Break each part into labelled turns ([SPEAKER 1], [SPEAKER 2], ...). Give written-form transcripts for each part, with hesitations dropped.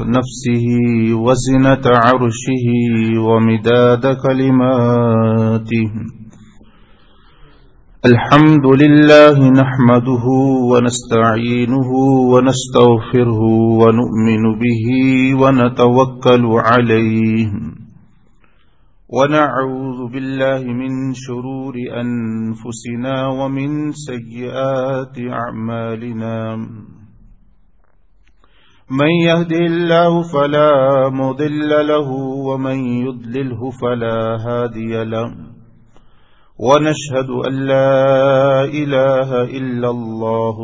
[SPEAKER 1] نفسه وزنة عرشه ومداد كلماته. الحمد لله نحمده ونستعينه ونستغفره ونؤمن به ونتوكل عليه ونعوذ بالله من شرور أنفسنا ومن سيئات أعمالنا. من يهده الله فلا مضل له ومن يضلله فلا هادي له. ونشهد أن لا إله إلا الله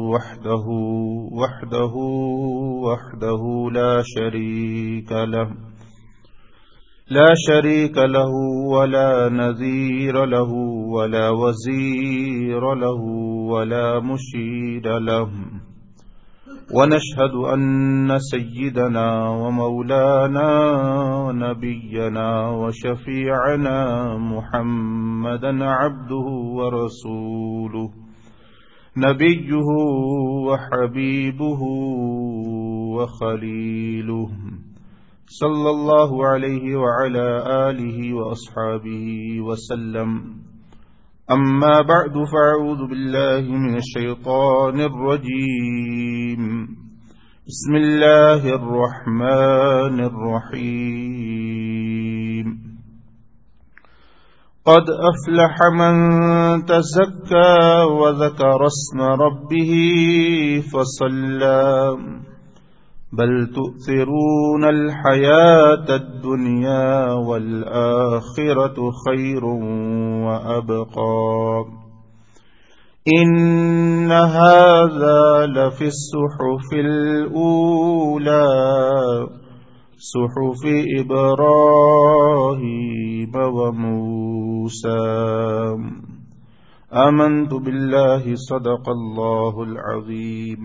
[SPEAKER 1] وحده لا شريك له ولا نذير له ولا وزير له ولا مشير له. ونشهد أن سيدنا ومولانا نبينا وشفيعنا محمدا عبده ورسوله نبيه وحبيبه وخليله صلى الله عليه وعلى آله وأصحابه وسلم. أما بعد فأعوذ بالله من الشيطان الرجيم. بسم الله الرحمن الرحيم. قد أفلح من تزكى وذكر اسم ربه فصلى بل تؤثرون الحياة الدنيا والآخرة خير وأبقى. إن هذا لفي الصحف الأولى صحف إبراهيم وموسى. آمنت بالله صدق الله العظيم.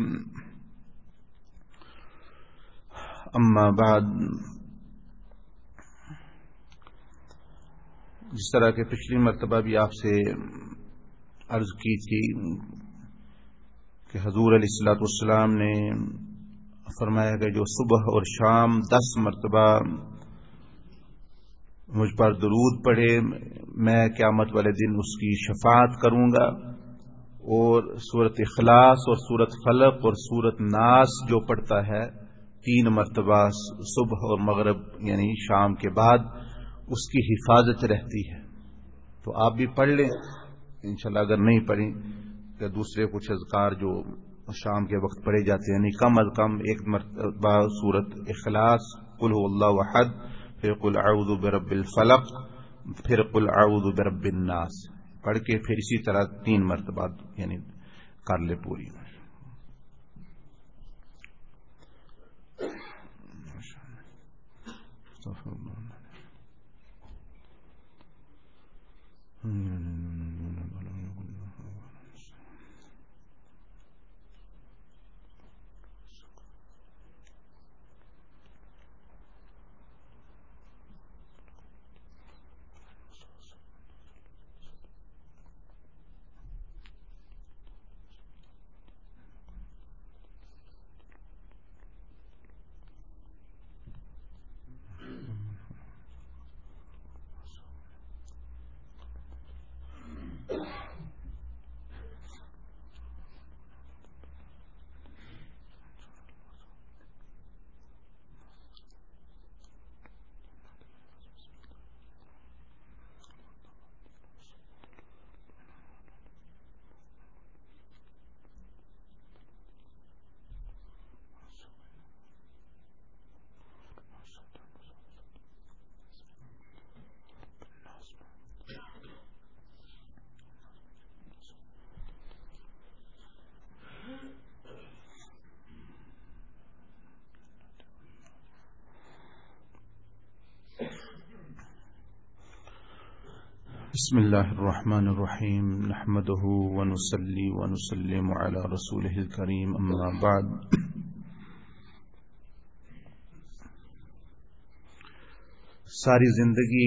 [SPEAKER 1] اما بعد، جس طرح کہ پچھلی مرتبہ بھی آپ سے عرض کی تھی کہ حضور علیہ الصلوۃ والسلام نے فرمایا کہ جو صبح اور شام 10 مرتبہ مجھ پر درود پڑھے میں قیامت والے دن اس کی شفاعت کروں گا، اور سورۃ اخلاص اور سورۃ فلق اور سورۃ ناس جو پڑھتا ہے 3 مرتبہ صبح اور مغرب یعنی شام کے بعد اس کی حفاظت رہتی ہے. تو آپ بھی پڑھ لیں انشاءاللہ. اگر نہیں پڑھیں تو دوسرے کچھ اذکار جو شام کے وقت پڑھے جاتے ہیں، یعنی کم از کم 1 مرتبہ سورۃ اخلاص، قل هو اللہ احد، پھر قل اعوذ برب الفلق، پھر قل اعوذ برب الناس پڑھ کے پھر اسی طرح 3 مرتبہ یعنی کر لے پوری. بسم اللہ الرحمن الرحیم نحمده ونصلی ونسلم علی رسولہ الکریم اما بعد. ساری زندگی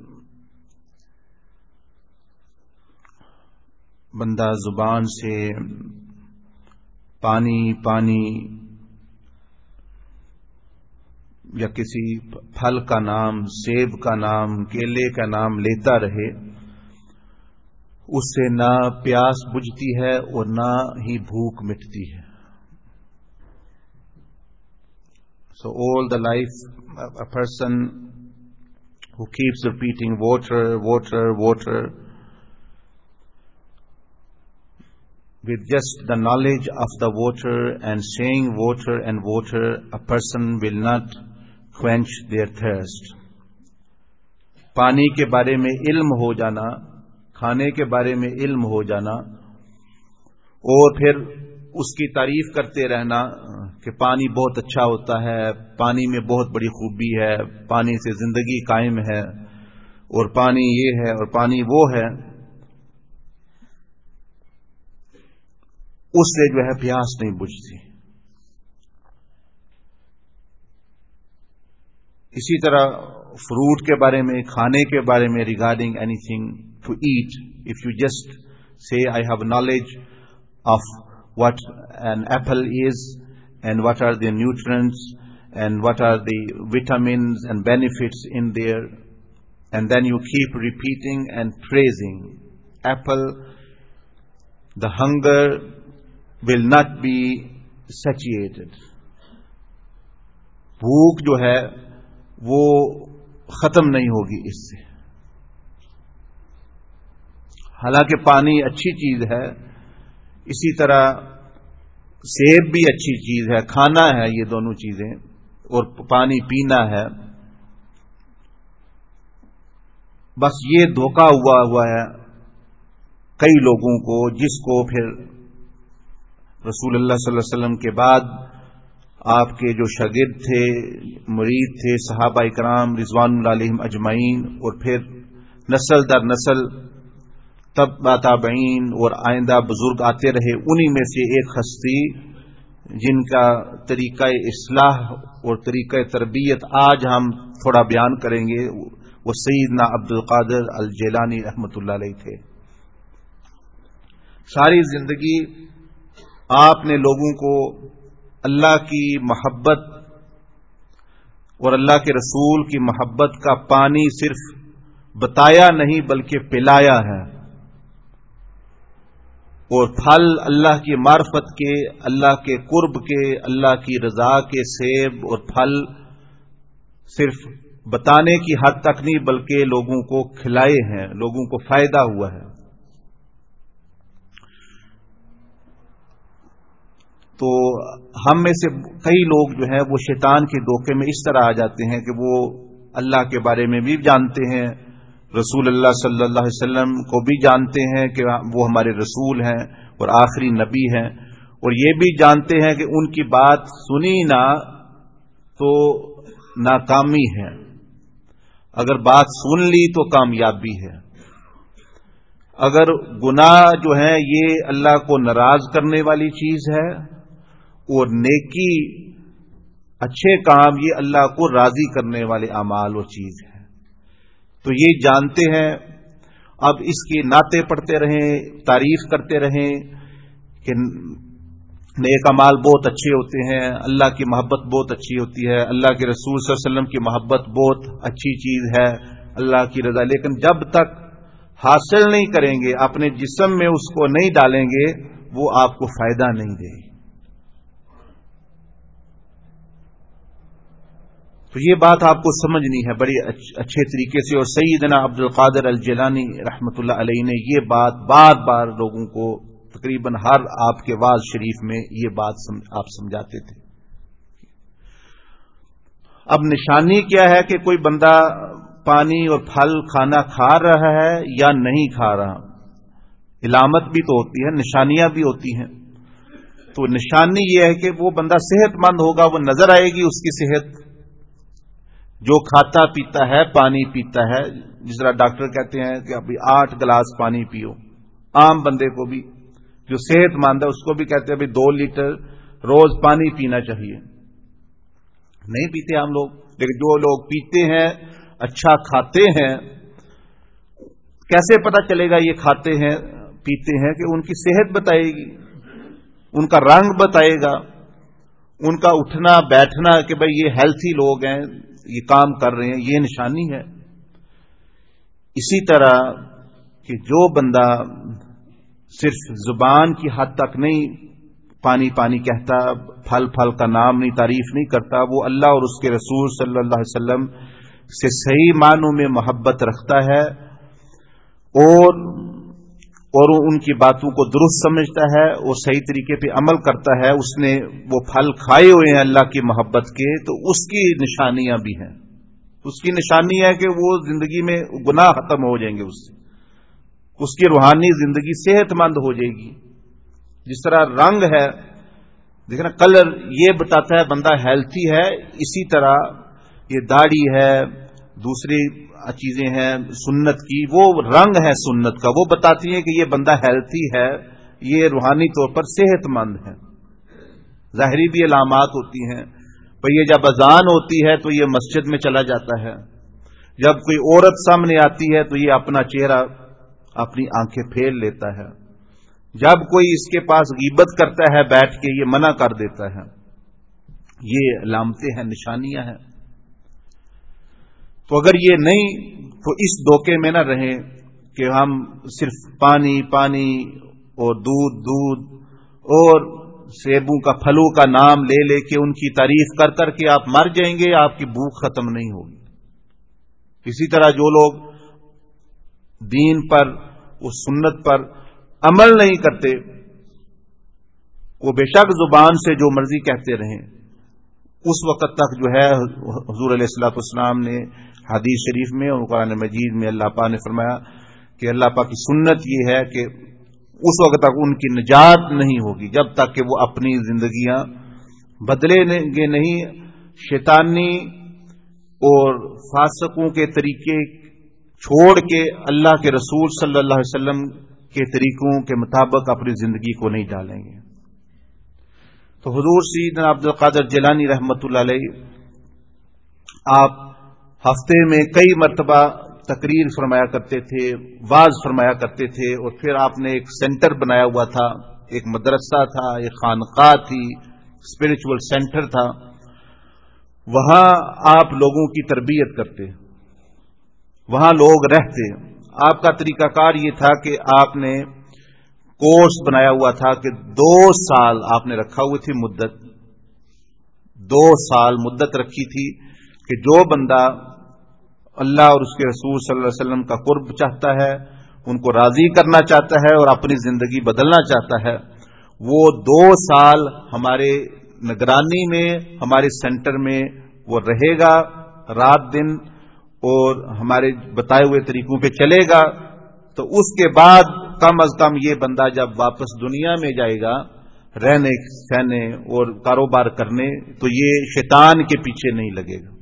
[SPEAKER 1] بندہ زبان سے پانی پانی یا کسی پھل کا نام، سیب کا نام، کیلے کا نام لیتا رہے، اس سے نہ پیاس بجھتی ہے اور نہ ہی بھوک مٹتی ہے. So all the life, a person who keeps repeating water, water, water, with just the knowledge of the water and saying water and water, a person will not quench their thirst. پانی کے بارے میں علم ہو جانا، کھانے کے بارے میں علم ہو جانا، اور پھر اس کی تعریف کرتے رہنا کہ پانی بہت اچھا ہوتا ہے، پانی میں بہت بڑی خوبی ہے، پانی سے زندگی قائم ہے، اور پانی یہ ہے اور پانی وہ ہے، اس سے جو ہے پیاس نہیں بجھتی. اسی طرح فروٹ کے بارے میں، کھانے کے بارے میں، regarding anything to eat, if you just say I have knowledge of what an apple is and what are the nutrients and what are the vitamins and benefits in there, and then you keep repeating and praising apple, the hunger will not be satiated. بھوک جو ہے وہ ختم نہیں ہوگی اس سے. حالانکہ پانی اچھی چیز ہے، اسی طرح سیب بھی اچھی چیز ہے، کھانا ہے یہ دونوں چیزیں، اور پانی پینا ہے. بس یہ دھوکہ ہوا ہے کئی لوگوں کو، جس کو پھر رسول اللہ صلی اللہ علیہ وسلم کے بعد آپ کے جو شاگرد تھے، مرید تھے، صحابہ اکرام رضوان اللہ علیہم اجمعین، اور پھر نسل در نسل تابعین اور آئندہ بزرگ آتے رہے، انہی میں سے ایک ہستی جن کا طریقہ اصلاح اور طریقہ تربیت آج ہم تھوڑا بیان کریں گے، وہ سیدنا عبد القادر الجیلانی رحمۃ اللہ علیہ تھے. ساری زندگی آپ نے لوگوں کو اللہ کی محبت اور اللہ کے رسول کی محبت کا پانی صرف بتایا نہیں بلکہ پلایا ہے، اور پھل اللہ کی معرفت کے، اللہ کے قرب کے، اللہ کی رضا کے سیب اور پھل صرف بتانے کی حد تک نہیں بلکہ لوگوں کو کھلائے ہیں، لوگوں کو فائدہ ہوا ہے. تو ہم میں سے کئی لوگ جو ہیں وہ شیطان کے دھوکے میں اس طرح آ جاتے ہیں کہ وہ اللہ کے بارے میں بھی جانتے ہیں، رسول اللہ صلی اللہ علیہ وسلم کو بھی جانتے ہیں کہ وہ ہمارے رسول ہیں اور آخری نبی ہیں، اور یہ بھی جانتے ہیں کہ ان کی بات سنی نہ تو ناکامی ہے، اگر بات سن لی تو کامیابی ہے. اگر گناہ جو ہے یہ اللہ کو ناراض کرنے والی چیز ہے، اور نیکی اچھے کام یہ اللہ کو راضی کرنے والے اعمال و چیز ہے. تو یہ جانتے ہیں، اب اس کی نعتیں پڑھتے رہیں، تعریف کرتے رہیں کہ نیک اعمال بہت اچھے ہوتے ہیں، اللہ کی محبت بہت اچھی ہوتی ہے، اللہ کے رسول صلی اللہ علیہ وسلم کی محبت بہت اچھی چیز ہے، اللہ کی رضا. لیکن جب تک حاصل نہیں کریں گے، اپنے جسم میں اس کو نہیں ڈالیں گے، وہ آپ کو فائدہ نہیں دے گی. تو یہ بات آپ کو سمجھنی ہے بڑی اچھے طریقے سے، اور سیدنا عبد القادر الجیلانی رحمۃ اللہ علیہ نے یہ بات بار بار لوگوں کو تقریباً ہر آپ کے وعظ شریف میں یہ بات آپ سمجھاتے تھے. اب نشانی کیا ہے کہ کوئی بندہ پانی اور پھل کھانا کھا رہا ہے یا نہیں کھا رہا؟ علامت بھی تو ہوتی ہے، نشانیاں بھی ہوتی ہیں. تو نشانی یہ ہے کہ وہ بندہ صحت مند ہوگا، وہ نظر آئے گی اس کی صحت. جو کھاتا پیتا ہے، پانی پیتا ہے، جس طرح ڈاکٹر کہتے ہیں کہ ابھی 8 گلاس پانی پیو، عام بندے کو بھی جو صحت مند ہے اس کو بھی کہتے ہیں ابھی 2 لیٹر روز پانی پینا چاہیے. نہیں پیتے ہم لوگ، لیکن جو لوگ پیتے ہیں، اچھا کھاتے ہیں، کیسے پتہ چلے گا یہ کھاتے ہیں پیتے ہیں؟ کہ ان کی صحت بتائے گی، ان کا رنگ بتائے گا، ان کا اٹھنا بیٹھنا کہ بھئی یہ ہیلتھی لوگ ہیں، یہ کام کر رہے ہیں، یہ نشانی ہے۔ اسی طرح کہ جو بندہ صرف زبان کی حد تک نہیں پانی پانی کہتا، پھل پھل کا نام نہیں، تعریف نہیں کرتا، وہ اللہ اور اس کے رسول صلی اللہ علیہ وسلم سے صحیح معنوں میں محبت رکھتا ہے اور ان کی باتوں کو درست سمجھتا ہے اور صحیح طریقے پہ عمل کرتا ہے، اس نے وہ پھل کھائے ہوئے ہیں اللہ کی محبت کے، تو اس کی نشانیاں بھی ہیں۔ اس کی نشانی ہے کہ وہ زندگی میں گناہ ختم ہو جائیں گے، اس کی روحانی زندگی صحت مند ہو جائے گی۔ جس طرح رنگ ہے، دیکھنا کلر یہ بتاتا ہے بندہ ہیلتھی ہے، اسی طرح یہ داڑھی ہے، دوسری چیزیں ہیں سنت کی، وہ رنگ ہے سنت کا، وہ بتاتی ہیں کہ یہ بندہ ہیلتھی ہے، یہ روحانی طور پر صحت مند ہے۔ ظاہری بھی علامات ہوتی ہیں، بھئی یہ جب اذان ہوتی ہے تو یہ مسجد میں چلا جاتا ہے، جب کوئی عورت سامنے آتی ہے تو یہ اپنا چہرہ اپنی آنکھیں پھیر لیتا ہے، جب کوئی اس کے پاس غیبت کرتا ہے بیٹھ کے یہ منع کر دیتا ہے۔ یہ علامتیں ہیں، نشانیاں ہیں۔ تو اگر یہ نہیں تو اس دھوکے میں نہ رہیں کہ ہم صرف پانی پانی اور دودھ دودھ اور سیبوں کا پھلوں کا نام لے لے کے ان کی تعریف کر کر کے آپ مر جائیں گے، آپ کی بھوک ختم نہیں ہوگی۔ اسی طرح جو لوگ دین پر اس سنت پر عمل نہیں کرتے، وہ بے شک زبان سے جو مرضی کہتے رہیں، اس وقت تک جو ہے حضور علیہ الصلوۃ والسلام نے حدیث شریف میں اور قرآن مجید میں اللہ پاک نے فرمایا کہ اللہ پاک کی سنت یہ ہے کہ اس وقت تک ان کی نجات نہیں ہوگی جب تک کہ وہ اپنی زندگیاں بدلیں گے نہیں، شیطانی اور فاسقوں کے طریقے چھوڑ کے اللہ کے رسول صلی اللہ علیہ وسلم کے طریقوں کے مطابق اپنی زندگی کو نہیں ڈالیں گے۔ تو حضور سیدنا عبد القادر جیلانی رحمۃ اللہ علیہ آپ ہفتے میں کئی مرتبہ تقریر فرمایا کرتے تھے، واعظ فرمایا کرتے تھے، اور پھر آپ نے ایک سینٹر بنایا ہوا تھا، ایک مدرسہ تھا، ایک خانقاہ تھی، اسپرچول سینٹر تھا، وہاں آپ لوگوں کی تربیت کرتے، وہاں لوگ رہتے۔ آپ کا طریقہ کار یہ تھا کہ آپ نے کورس بنایا ہوا تھا کہ 2 سال آپ نے رکھا ہوئی تھی مدت، 2 سال مدت رکھی تھی کہ جو بندہ اللہ اور اس کے رسول صلی اللہ علیہ وسلم کا قرب چاہتا ہے، ان کو راضی کرنا چاہتا ہے اور اپنی زندگی بدلنا چاہتا ہے، وہ 2 سال ہمارے نگرانی میں ہمارے سینٹر میں وہ رہے گا رات دن اور ہمارے بتائے ہوئے طریقوں پہ چلے گا۔ تو اس کے بعد کم از کم یہ بندہ جب واپس دنیا میں جائے گا رہنے سہنے اور کاروبار کرنے، تو یہ شیطان کے پیچھے نہیں لگے گا۔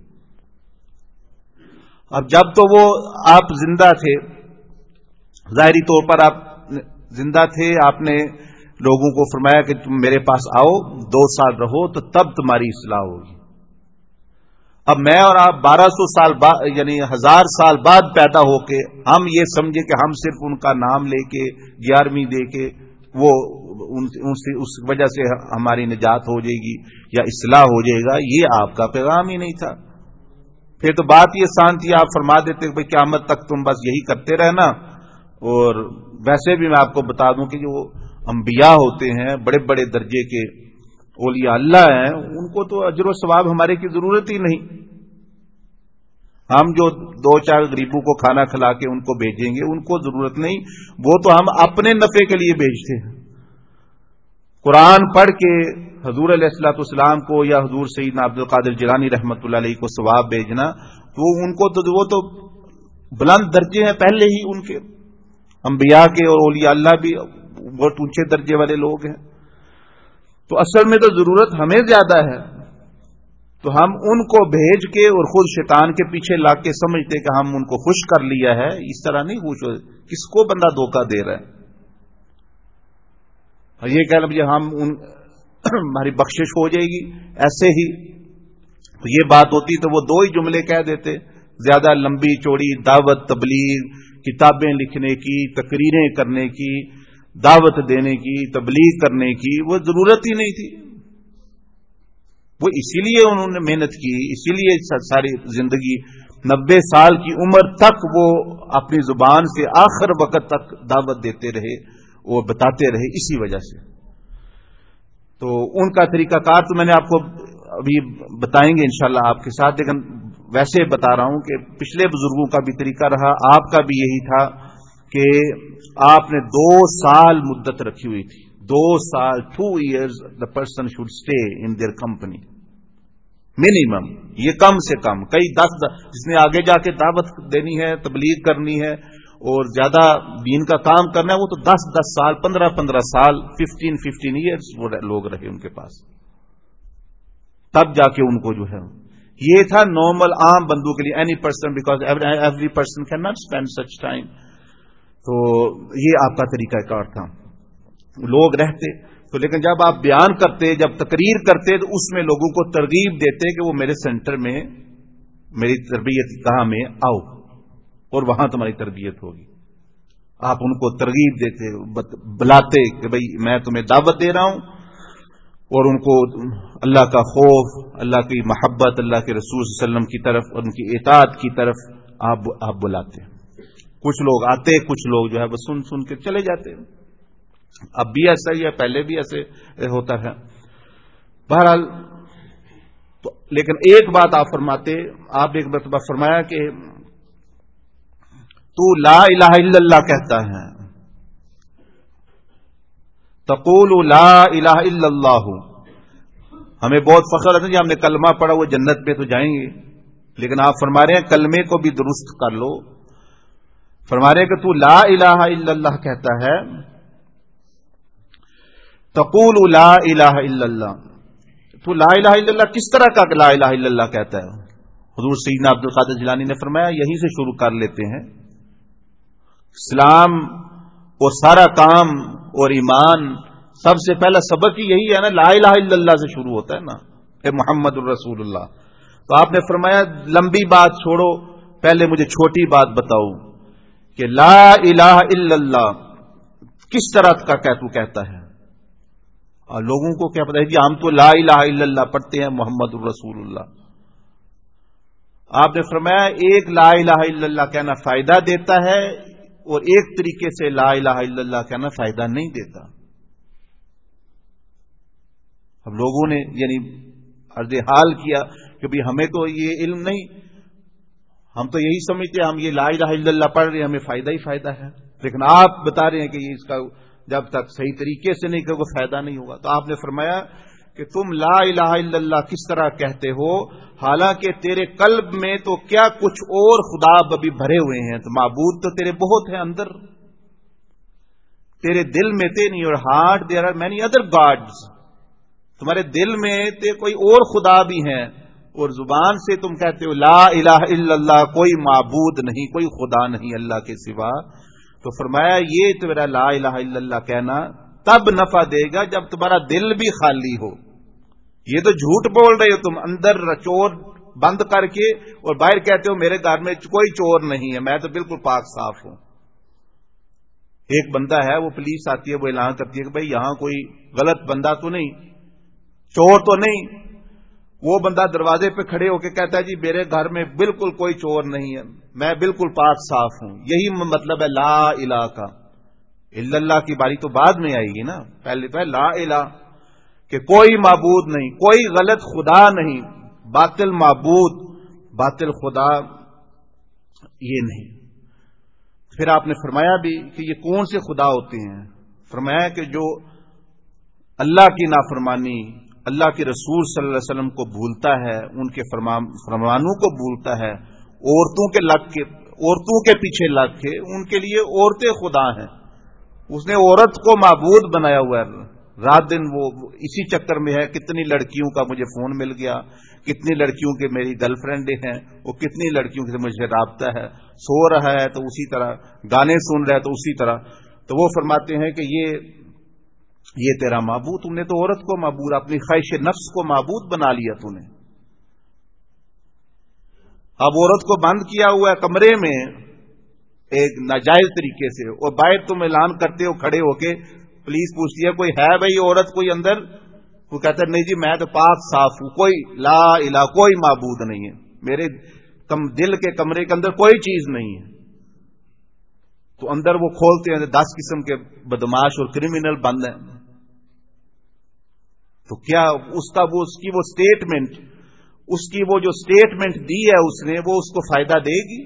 [SPEAKER 1] اب جب تو وہ آپ زندہ تھے، ظاہری طور پر آپ زندہ تھے، آپ نے لوگوں کو فرمایا کہ تم میرے پاس آؤ، 2 سال رہو تو تب تمہاری اصلاح ہوگی۔ اب میں اور آپ 1200 سال بعد یعنی 1000 سال بعد پیدا ہو کے ہم یہ سمجھے کہ ہم صرف ان کا نام لے کے 11ویں دے کے وہ اس وجہ سے ہماری نجات ہو جائے گی یا اصلاح ہو جائے گا، یہ آپ کا پیغام ہی نہیں تھا۔ پھر تو بات یہ آسان تھی، آپ فرما دیتے کہ بھئی قیامت تک تم بس یہی کرتے رہنا۔ اور ویسے بھی میں آپ کو بتا دوں کہ جو انبیاء ہوتے ہیں، بڑے بڑے درجے کے اولیاء اللہ ہیں، ان کو تو اجر و ثواب ہمارے کی ضرورت ہی نہیں۔ ہم جو 2-4 غریبوں کو کھانا کھلا کے ان کو بھیجیں گے، ان کو ضرورت نہیں، وہ تو ہم اپنے نفع کے لیے بھیجتے ہیں۔ قرآن پڑھ کے حضور علیہ الصلوۃ والسلام کو یا حضور سیدنا عبد القادر جیلانی رحمۃ اللہ علیہ کو ثواب بھیجنا، تو ان کو تو وہ تو بلند درجے ہیں پہلے ہی ان کے، انبیاء کے اور اولیاء اللہ بھی بہت اونچے درجے والے لوگ ہیں۔ تو اصل میں تو ضرورت ہمیں زیادہ ہے، تو ہم ان کو بھیج کے اور خود شیطان کے پیچھے لا کے سمجھتے کہ ہم ان کو خوش کر لیا ہے، اس طرح نہیں خوش ہو، کس کو بندہ دھوکہ دے رہا ہے؟ اور یہ کہہ لیں ہم ہماری بخشش ہو جائے گی ایسے ہی، تو یہ بات ہوتی تو وہ 2 ہی جملے کہہ دیتے، زیادہ لمبی چوڑی دعوت تبلیغ، کتابیں لکھنے کی، تقریریں کرنے کی، دعوت دینے کی، تبلیغ کرنے کی وہ ضرورت ہی نہیں تھی۔ وہ اسی لیے انہوں نے محنت کی، اسی لیے ساری زندگی 90 سال کی عمر تک وہ اپنی زبان سے آخر وقت تک دعوت دیتے رہے اور بتاتے رہے، اسی وجہ سے۔ تو ان کا طریقہ کار تو میں نے آپ کو ابھی بتائیں گے انشاءاللہ آپ کے ساتھ، لیکن ویسے بتا رہا ہوں کہ پچھلے بزرگوں کا بھی طریقہ رہا، آپ کا بھی یہی تھا کہ آپ نے 2 سال مدت رکھی ہوئی تھی، 2 سال 2 years the person should stay in their company minimum, یہ کم سے کم، کئی 10 جس نے آگے جا کے دعوت دینی ہے، تبلیغ کرنی ہے اور زیادہ دین کا کام کرنا ہے، وہ تو 10 سال 15 سال 15 years وہ لوگ رہے ان کے پاس، تب جا کے ان کو جو ہے یہ تھا نارمل عام بندوں کے لیے، any person, because every person can not spend such time. تو یہ آپ کا طریقہ کار تھا، لوگ رہتے تو، لیکن جب آپ بیان کرتے، جب تقریر کرتے تو اس میں لوگوں کو ترغیب دیتے کہ وہ میرے سینٹر میں میری تربیت گاہ میں آؤ اور وہاں تمہاری تربیت ہوگی، آپ ان کو ترغیب دیتے، بلاتے کہ بھئی میں تمہیں دعوت دے رہا ہوں، اور ان کو اللہ کا خوف، اللہ کی محبت، اللہ کے رسول صلی اللہ علیہ وسلم کی طرف اور ان کی اطاعت کی طرف آپ بلاتے۔ کچھ لوگ آتے، کچھ لوگ جو ہے وہ سن کے چلے جاتے، اب بھی ایسا ہی ہے، پہلے بھی ایسے ہوتا ہے۔ بہرحال تو لیکن ایک بات آپ فرماتے، آپ ایک مرتبہ فرمایا کہ تو لا الہ الا اللہ کہتا ہے، تقول لا الہ الا اللہ، ہمیں بہت فخر ہے کہ ہم نے کلمہ پڑھا، وہ جنت پہ تو جائیں گے، لیکن آپ فرما رہے ہیں کلمے کو بھی درست کر لو، فرما رہے ہیں کہ تو لا الہ الا اللہ کہتا ہے، تقول لا الہ الا اللہ، تو لا الہ الا اللہ کس طرح کا لا الہ الا اللہ کہتا ہے؟ حضور سیدنا عبد القادر جیلانی نے فرمایا یہیں سے شروع کر لیتے ہیں، اسلام اور سارا کام اور ایمان سب سے پہلا سبق ہی یہی ہے نا، لا الہ الا اللہ سے شروع ہوتا ہے نا، اے محمد الرسول اللہ۔ تو آپ نے فرمایا لمبی بات چھوڑو، پہلے مجھے چھوٹی بات بتاؤ کہ لا الہ الا اللہ کس طرح کا تو کہتا ہے، اور لوگوں کو کیا پتا ہے کہ ہم تو لا الہ الا اللہ پڑھتے ہیں محمد الرسول اللہ۔ آپ نے فرمایا ایک لا الہ الا اللہ کہنا فائدہ دیتا ہے اور ایک طریقے سے لا الہ الا اللہ کہنا فائدہ نہیں دیتا۔ اب لوگوں نے یعنی عرض حال کیا کہ بھی ہمیں تو یہ علم نہیں، ہم تو یہی سمجھتے ہم یہ لا الہ الا اللہ پڑھ رہے ہیں ہمیں فائدہ ہی فائدہ ہے، لیکن آپ بتا رہے ہیں کہ یہ اس کا جب تک صحیح طریقے سے نہیں کرو فائدہ نہیں ہوگا۔ تو آپ نے فرمایا کہ تم لا الہ الا اللہ کس طرح کہتے ہو، حالانکہ تیرے قلب میں تو کیا کچھ اور خدا ابھی بھرے ہوئے ہیں، تو معبود تو تیرے بہت ہیں اندر، تیرے دل میں تے نہیں، اور heart there are many other gods, تمہارے دل میں تے کوئی اور خدا بھی ہیں، اور زبان سے تم کہتے ہو لا الہ الا اللہ، کوئی معبود نہیں، کوئی خدا نہیں اللہ کے سوا۔ تو فرمایا یہ تمہارا لا الہ الا اللہ کہنا تب نفع دے گا جب تمہارا دل بھی خالی ہو۔ یہ تو جھوٹ بول رہے ہو تم، اندر چور بند کر کے اور باہر کہتے ہو میرے گھر میں کوئی چور نہیں ہے، میں تو بالکل پاک صاف ہوں۔ ایک بندہ ہے، وہ پولیس آتی ہے، وہ اعلان کرتی ہے کہ بھئی یہاں کوئی غلط بندہ تو نہیں، چور تو نہیں، وہ بندہ دروازے پہ کھڑے ہو کے کہتا ہے جی میرے گھر میں بالکل کوئی چور نہیں ہے، میں بالکل پاک صاف ہوں۔ یہی مطلب ہے لا الہ کا۔ الا اللہ کی باری تو بعد میں آئے گی نا، پہلے تو ہے لا الہ کہ کوئی معبود نہیں، کوئی غلط خدا نہیں، باطل معبود باطل خدا یہ نہیں۔ پھر آپ نے فرمایا بھی کہ یہ کون سے خدا ہوتے ہیں، فرمایا کہ جو اللہ کی نافرمانی، اللہ کے رسول صلی اللہ علیہ وسلم کو بھولتا ہے، ان کے فرمانوں کو بھولتا ہے، عورتوں کے پیچھے لگ کے ان کے لیے عورتیں خدا ہیں، اس نے عورت کو معبود بنایا ہوا ہے، رات دن وہ اسی چکر میں ہے، کتنی لڑکیوں کا مجھے فون مل گیا، کتنی لڑکیوں کے میری گرل فرینڈیں ہیں، وہ کتنی لڑکیوں سے مجھے رابطہ ہے، سو رہا ہے تو اسی طرح، گانے سن رہا ہے تو اسی طرح۔ تو وہ فرماتے ہیں کہ یہ تیرا معبود، تم نے تو عورت کو معبود، اپنی خواہش نفس کو معبود بنا لیا تو نے۔ اب عورت کو بند کیا ہوا ہے کمرے میں ایک ناجائز طریقے سے، اور باہر تم اعلان کرتے ہو کھڑے ہو کے، پولیس پوچھتی ہے کوئی ہے بھائی عورت کوئی اندر، وہ کہتا ہے نہیں جی میں تو پاک صاف ہوں، کوئی لا الہ کوئی معبود نہیں ہے، میرے دل کے کمرے کے اندر کوئی چیز نہیں ہے. تو اندر وہ کھولتے ہیں 10 قسم کے بدماش اور کرمنل بند ہیں. تو کیا اس کی وہ سٹیٹمنٹ، اس کی وہ جو سٹیٹمنٹ دی ہے اس نے، وہ اس کو فائدہ دے گی؟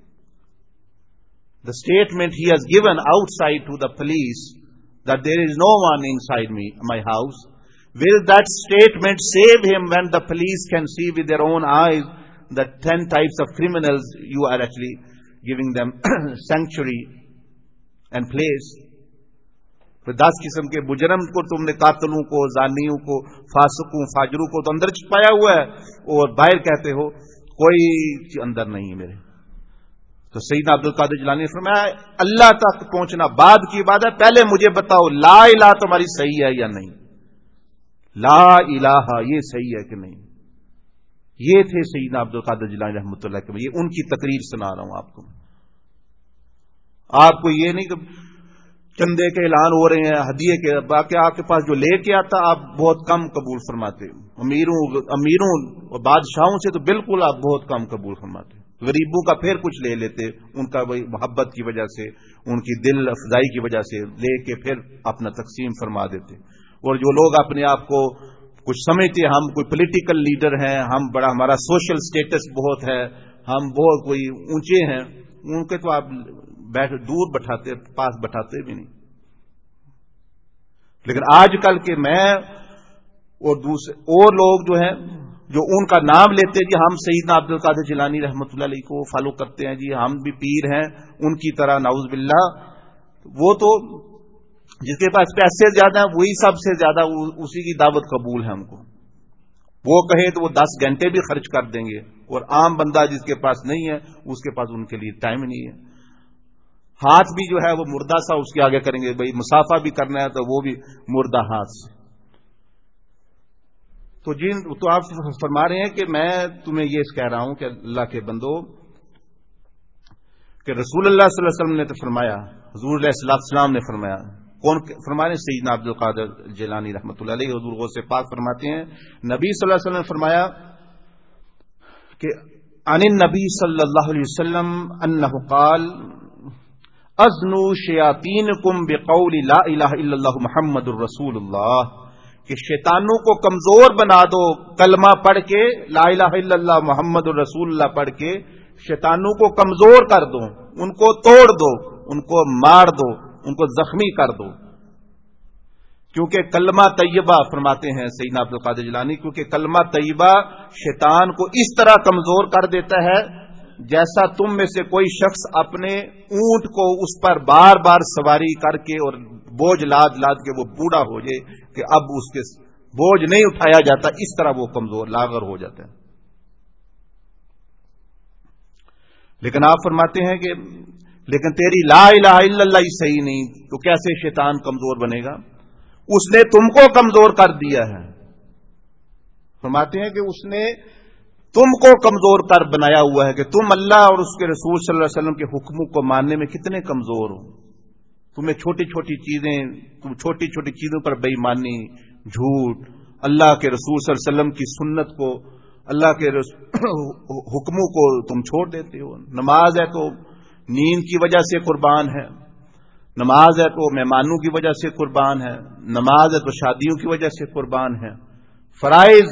[SPEAKER 1] The statement he has given outside to the police that there is no one inside my house, will that statement save him when the police can see with their own eyes the 10 types of criminals you are actually giving them sanctuary and place? پھر 10 قسم کے مجرم کو تم نے، قاتلوں کو، زانیوں کو، فاسقوں، فاجروں کو تو اندر چھپایا ہوا ہے، اور باہر کہتے ہو کوئی اندر نہیں ہے میرے. تو سیدنا عبد القادر جیلانی نے فرمایا اللہ تک پہنچنا بعد کی بات ہے، پہلے مجھے بتاؤ لا الہ تمہاری صحیح ہے یا نہیں، لا الہ یہ صحیح ہے کہ نہیں. یہ تھے سیدنا عبد القادر جیلانی رحمۃ اللہ کے، یہ ان کی تقریر سنا رہا ہوں آپ کو. آپ کو یہ نہیں کہ چندے کے اعلان ہو رہے ہیں، ہدیے کے، باقی آپ کے پاس جو لے کے آتا آپ بہت کم قبول فرماتے. امیروں اور بادشاہوں سے تو بالکل آپ بہت کم قبول فرماتے. غریبوں کا پھر کچھ لے لیتے، ان کا وہی محبت کی وجہ سے، ان کی دل افزائی کی وجہ سے لے کے پھر اپنا تقسیم فرما دیتے. اور جو لوگ اپنے آپ کو کچھ سمجھتے ہم کوئی پولیٹیکل لیڈر ہیں، ہم بڑا ہمارا سوشل سٹیٹس بہت ہے، ہم بہت کوئی اونچے ہیں، ان کے تو آپ دور بٹھاتے، پاس بٹھاتے بھی نہیں. لیکن آج کل کے میں اور دوسرے اور لوگ جو ہیں جو ان کا نام لیتے ہیں، جی ہم سیدنا عبد القادر جیلانی رحمۃ اللہ علیہ کو فالو کرتے ہیں، جی ہم بھی پیر ہیں ان کی طرح، نعوذ باللہ. وہ تو جس کے پاس پیسے زیادہ ہیں وہی سب سے زیادہ اسی کی دعوت قبول ہے. ہم کو وہ کہے تو وہ 10 گھنٹے بھی خرچ کر دیں گے، اور عام بندہ جس کے پاس نہیں ہے اس کے پاس ان کے لیے ٹائم ہی نہیں ہے. ہاتھ بھی جو ہے وہ مردہ سا اس کے آگے کریں گے، بھائی مسافہ بھی کرنا ہے تو وہ بھی مردہ ہاتھ سے. تو آپ فرما رہے ہیں کہ میں تمہیں یہ کہہ رہا ہوں کہ اللہ کے بندو، کہ رسول اللہ صلی اللہ علیہ وسلم نے تو فرمایا، حضور علیہ السلام نے فرمایا. کون فرما رہے ہیں؟ سیدنا عبد القادر جیلانی رحمۃ اللہ علیہ. حضور غوث پاک فرماتے ہیں نبی صلی اللہ علیہ وسلم نے فرمایا کہ عن النبی صلی اللہ علیہ وسلم انہ قال اذنوا شیاطینکم بقول لا الہ الا اللہ محمد الرسول اللہ، کہ شیطانوں کو کمزور بنا دو کلمہ پڑھ کے، لا الہ الا اللہ محمد الرسول اللہ پڑھ کے شیطانوں کو کمزور کر دو، ان کو توڑ دو، ان کو مار دو، ان کو زخمی کر دو. کیونکہ کلمہ طیبہ فرماتے ہیں سیدنا عبد القادر جیلانی، کیونکہ کلمہ طیبہ شیطان کو اس طرح کمزور کر دیتا ہے جیسا تم میں سے کوئی شخص اپنے اونٹ کو اس پر بار بار سواری کر کے اور بوجھ لاد لاد کے وہ بوڑھا ہو جائے کہ اب اس کے بوجھ نہیں اٹھایا جاتا، اس طرح وہ کمزور لاغر ہو جاتا ہے. لیکن آپ فرماتے ہیں کہ لیکن تیری لا الہ الا اللہ ہی صحیح نہیں، تو کیسے شیطان کمزور بنے گا؟ اس نے تم کو کمزور کر دیا ہے. فرماتے ہیں کہ اس نے تم کو کمزور کر بنایا ہوا ہے کہ تم اللہ اور اس کے رسول صلی اللہ علیہ وسلم کے حکموں کو ماننے میں کتنے کمزور ہو. تمہیں چھوٹی چھوٹی چیزوں پر بے ایمانی، جھوٹ، اللہ کے رسول صلی اللہ علیہ وسلم کی سنت کو، اللہ کے حکموں کو تم چھوڑ دیتے ہو. نماز ہے تو نیند کی وجہ سے قربان ہے، نماز ہے تو مہمانوں کی وجہ سے قربان ہے، نماز ہے تو شادیوں کی وجہ سے قربان ہے. فرائض،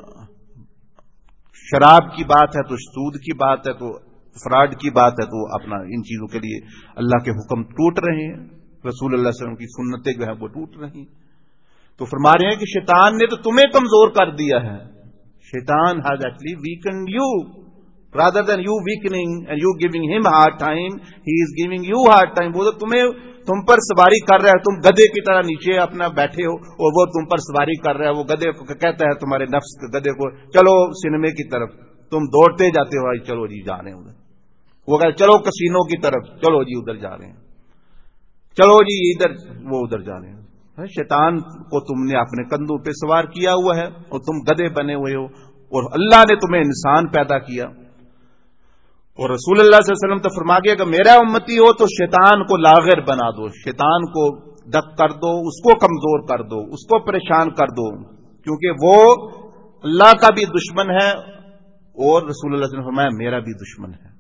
[SPEAKER 1] شراب کی بات ہے تو سود کی بات ہے تو فراڈ کی بات ہے تو اپنا ان چیزوں کے لیے اللہ کے حکم ٹوٹ رہے ہیں، رسول اللہ صلی اللہ علیہ وسلم کی سنتیں جو ہیں وہ ٹوٹ رہی ہیں. تو فرما رہے ہیں کہ شیطان نے تو تمہیں کمزور کر دیا ہے. شیطان has actually weakened you rather than you weakening and you giving him hard time, he is giving you hard time. وہ تو تم پر سواری کر رہا ہے، تم گدھے کی طرح نیچے اپنا بیٹھے ہو اور وہ تم پر سواری کر رہا ہے. وہ گدھے کو کہتا ہے تمہارے نفس گدھے کو چلو سینما کی طرف، تم دوڑتے جاتے ہو، چلو جی جا رہے ہیں ادھر. وہ کہتا چلو کسینوں کی طرف، چلو جی ادھر جا رہے ہیں، چلو جی ادھر، وہ ادھر جا رہے ہیں. شیطان کو تم نے اپنے کندھوں پہ سوار کیا ہوا ہے اور تم گدھے بنے ہوئے ہو، اور اللہ نے تمہیں انسان پیدا کیا. اور رسول اللہ صلی اللہ علیہ وسلم تو فرما گیا کہ میرا امتی ہو تو شیطان کو لاغر بنا دو، شیطان کو دک کر دو، اس کو کمزور کر دو، اس کو پریشان کر دو. کیونکہ وہ اللہ کا بھی دشمن ہے اور رسول اللہ صلی اللہ علیہ وسلم نے فرمایا میرا بھی دشمن ہے.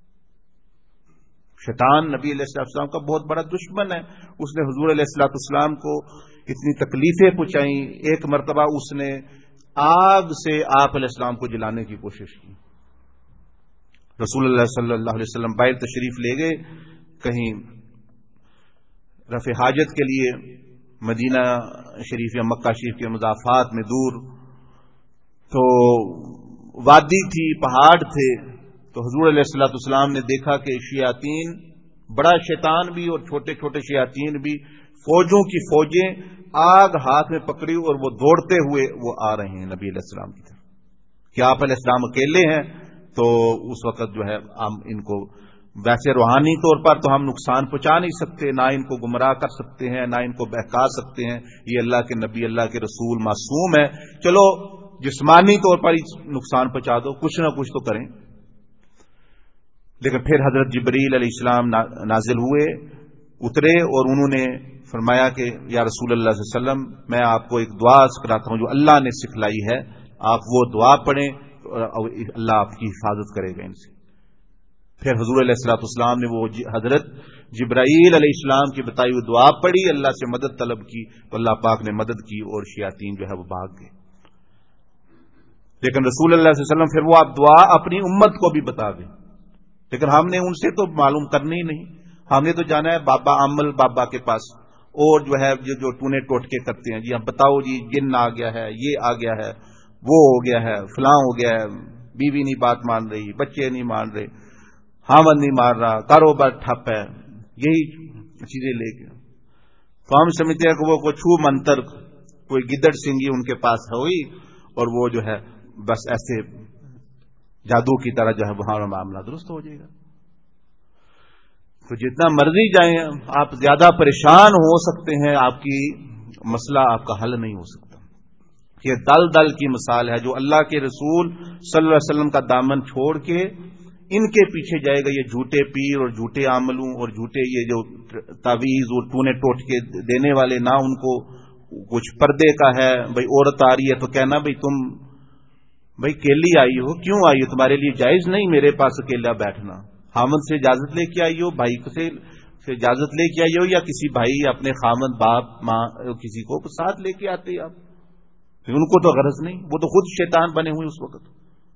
[SPEAKER 1] شیطان نبی علیہ السلام کا بہت بڑا دشمن ہے. اس نے حضور علیہ السلام کو اتنی تکلیفیں پہنچائیں. ایک مرتبہ اس نے آگ سے آپ علیہ السلام کو جلانے کی کوشش کی. رسول اللہ صلی اللہ علیہ وسلم باہر تشریف لے گئے کہیں رفع حاجت کے لیے مدینہ شریف یا مکہ شریف کے مضافات میں دور. تو وادی تھی، پہاڑ تھے. تو حضور علیہ السلام نے دیکھا کہ شیاطین، بڑا شیطان بھی اور چھوٹے چھوٹے شیاطین بھی، فوجوں کی فوجیں آگ ہاتھ میں پکڑی اور وہ دوڑتے ہوئے وہ آ رہے ہیں نبی علیہ السلام کی طرف. کہ آپ علیہ السلام اکیلے ہیں. تو اس وقت جو ہے ہم ان کو ویسے روحانی طور پر تو ہم نقصان پہنچا نہیں سکتے، نہ ان کو گمراہ کر سکتے ہیں، نہ ان کو بہکا سکتے ہیں. یہ اللہ کے نبی، اللہ کے رسول معصوم ہے. چلو جسمانی طور پر ہی نقصان پہنچا دو، کچھ نہ کچھ تو کریں. لیکن پھر حضرت جبریل علیہ السلام نازل ہوئے، اترے اور انہوں نے فرمایا کہ یا رسول اللہ صلی اللہ علیہ وسلم، میں آپ کو ایک دعا سکھلاتا ہوں جو اللہ نے سکھلائی ہے، آپ وہ دعا پڑھیں اور اللہ آپ کی حفاظت کرے گا ان سے. پھر حضور علیہ السلام نے وہ حضرت جبرائیل علیہ السلام کی بتائی ہوئی دعا پڑھی، اللہ سے مدد طلب کی تو اللہ پاک نے مدد کی اور شیاطین جو ہے وہ بھاگ گئے. لیکن رسول اللہ صلی اللہ علیہ وسلم پھر وہ آپ دعا اپنی امت کو بھی بتا دیں. لیکن ہم نے ان سے تو معلوم کرنی ہی نہیں. ہم نے تو جانا ہے بابا عامل بابا کے پاس، اور جو ہے جو ٹونے ٹوٹکے کرتے ہیں، جی ہم بتاؤ جی جن آ گیا ہے، یہ آ گیا ہے، وہ ہو گیا ہے، فلاں ہو گیا ہے، بیوی نہیں بات مان رہی، بچے نہیں مان رہے، ہامن نہیں مار رہا، کاروبار ٹھپ ہے، یہی چیزیں لے کے. تو ہم سمجھتے ہیں کہ وہ کوئی چھو منتر، کوئی گدڑ سنگھی ان کے پاس ہوئی اور وہ جو ہے بس ایسے جادو کی طرح جو ہے وہاں معاملہ درست ہو جائے گا. تو جتنا مرضی جائیں آپ زیادہ پریشان ہو سکتے ہیں، آپ کی مسئلہ آپ کا حل نہیں ہو سکتا. یہ دل دل کی مثال ہے. جو اللہ کے رسول صلی اللہ علیہ وسلم کا دامن چھوڑ کے ان کے پیچھے جائے گا، یہ جھوٹے پیر اور جھوٹے عاملوں اور جھوٹے یہ جو تعویذ اور ٹونے ٹوٹ کے دینے والے، نہ ان کو کچھ پردے کا ہے. بھئی عورت آ رہی ہے تو کہنا بھئی تم بھئی کیلی آئی ہو، کیوں آئی ہو، تمہارے لیے جائز نہیں میرے پاس اکیلا بیٹھنا. خامد سے اجازت لے کے آئی ہو، بھائی سے اجازت لے کے آئی ہو، یا کسی بھائی اپنے خامد باپ ماں کسی کو ساتھ لے کے آتے آپ. ان کو تو غرض نہیں، وہ تو خود شیطان بنے ہوئے اس وقت.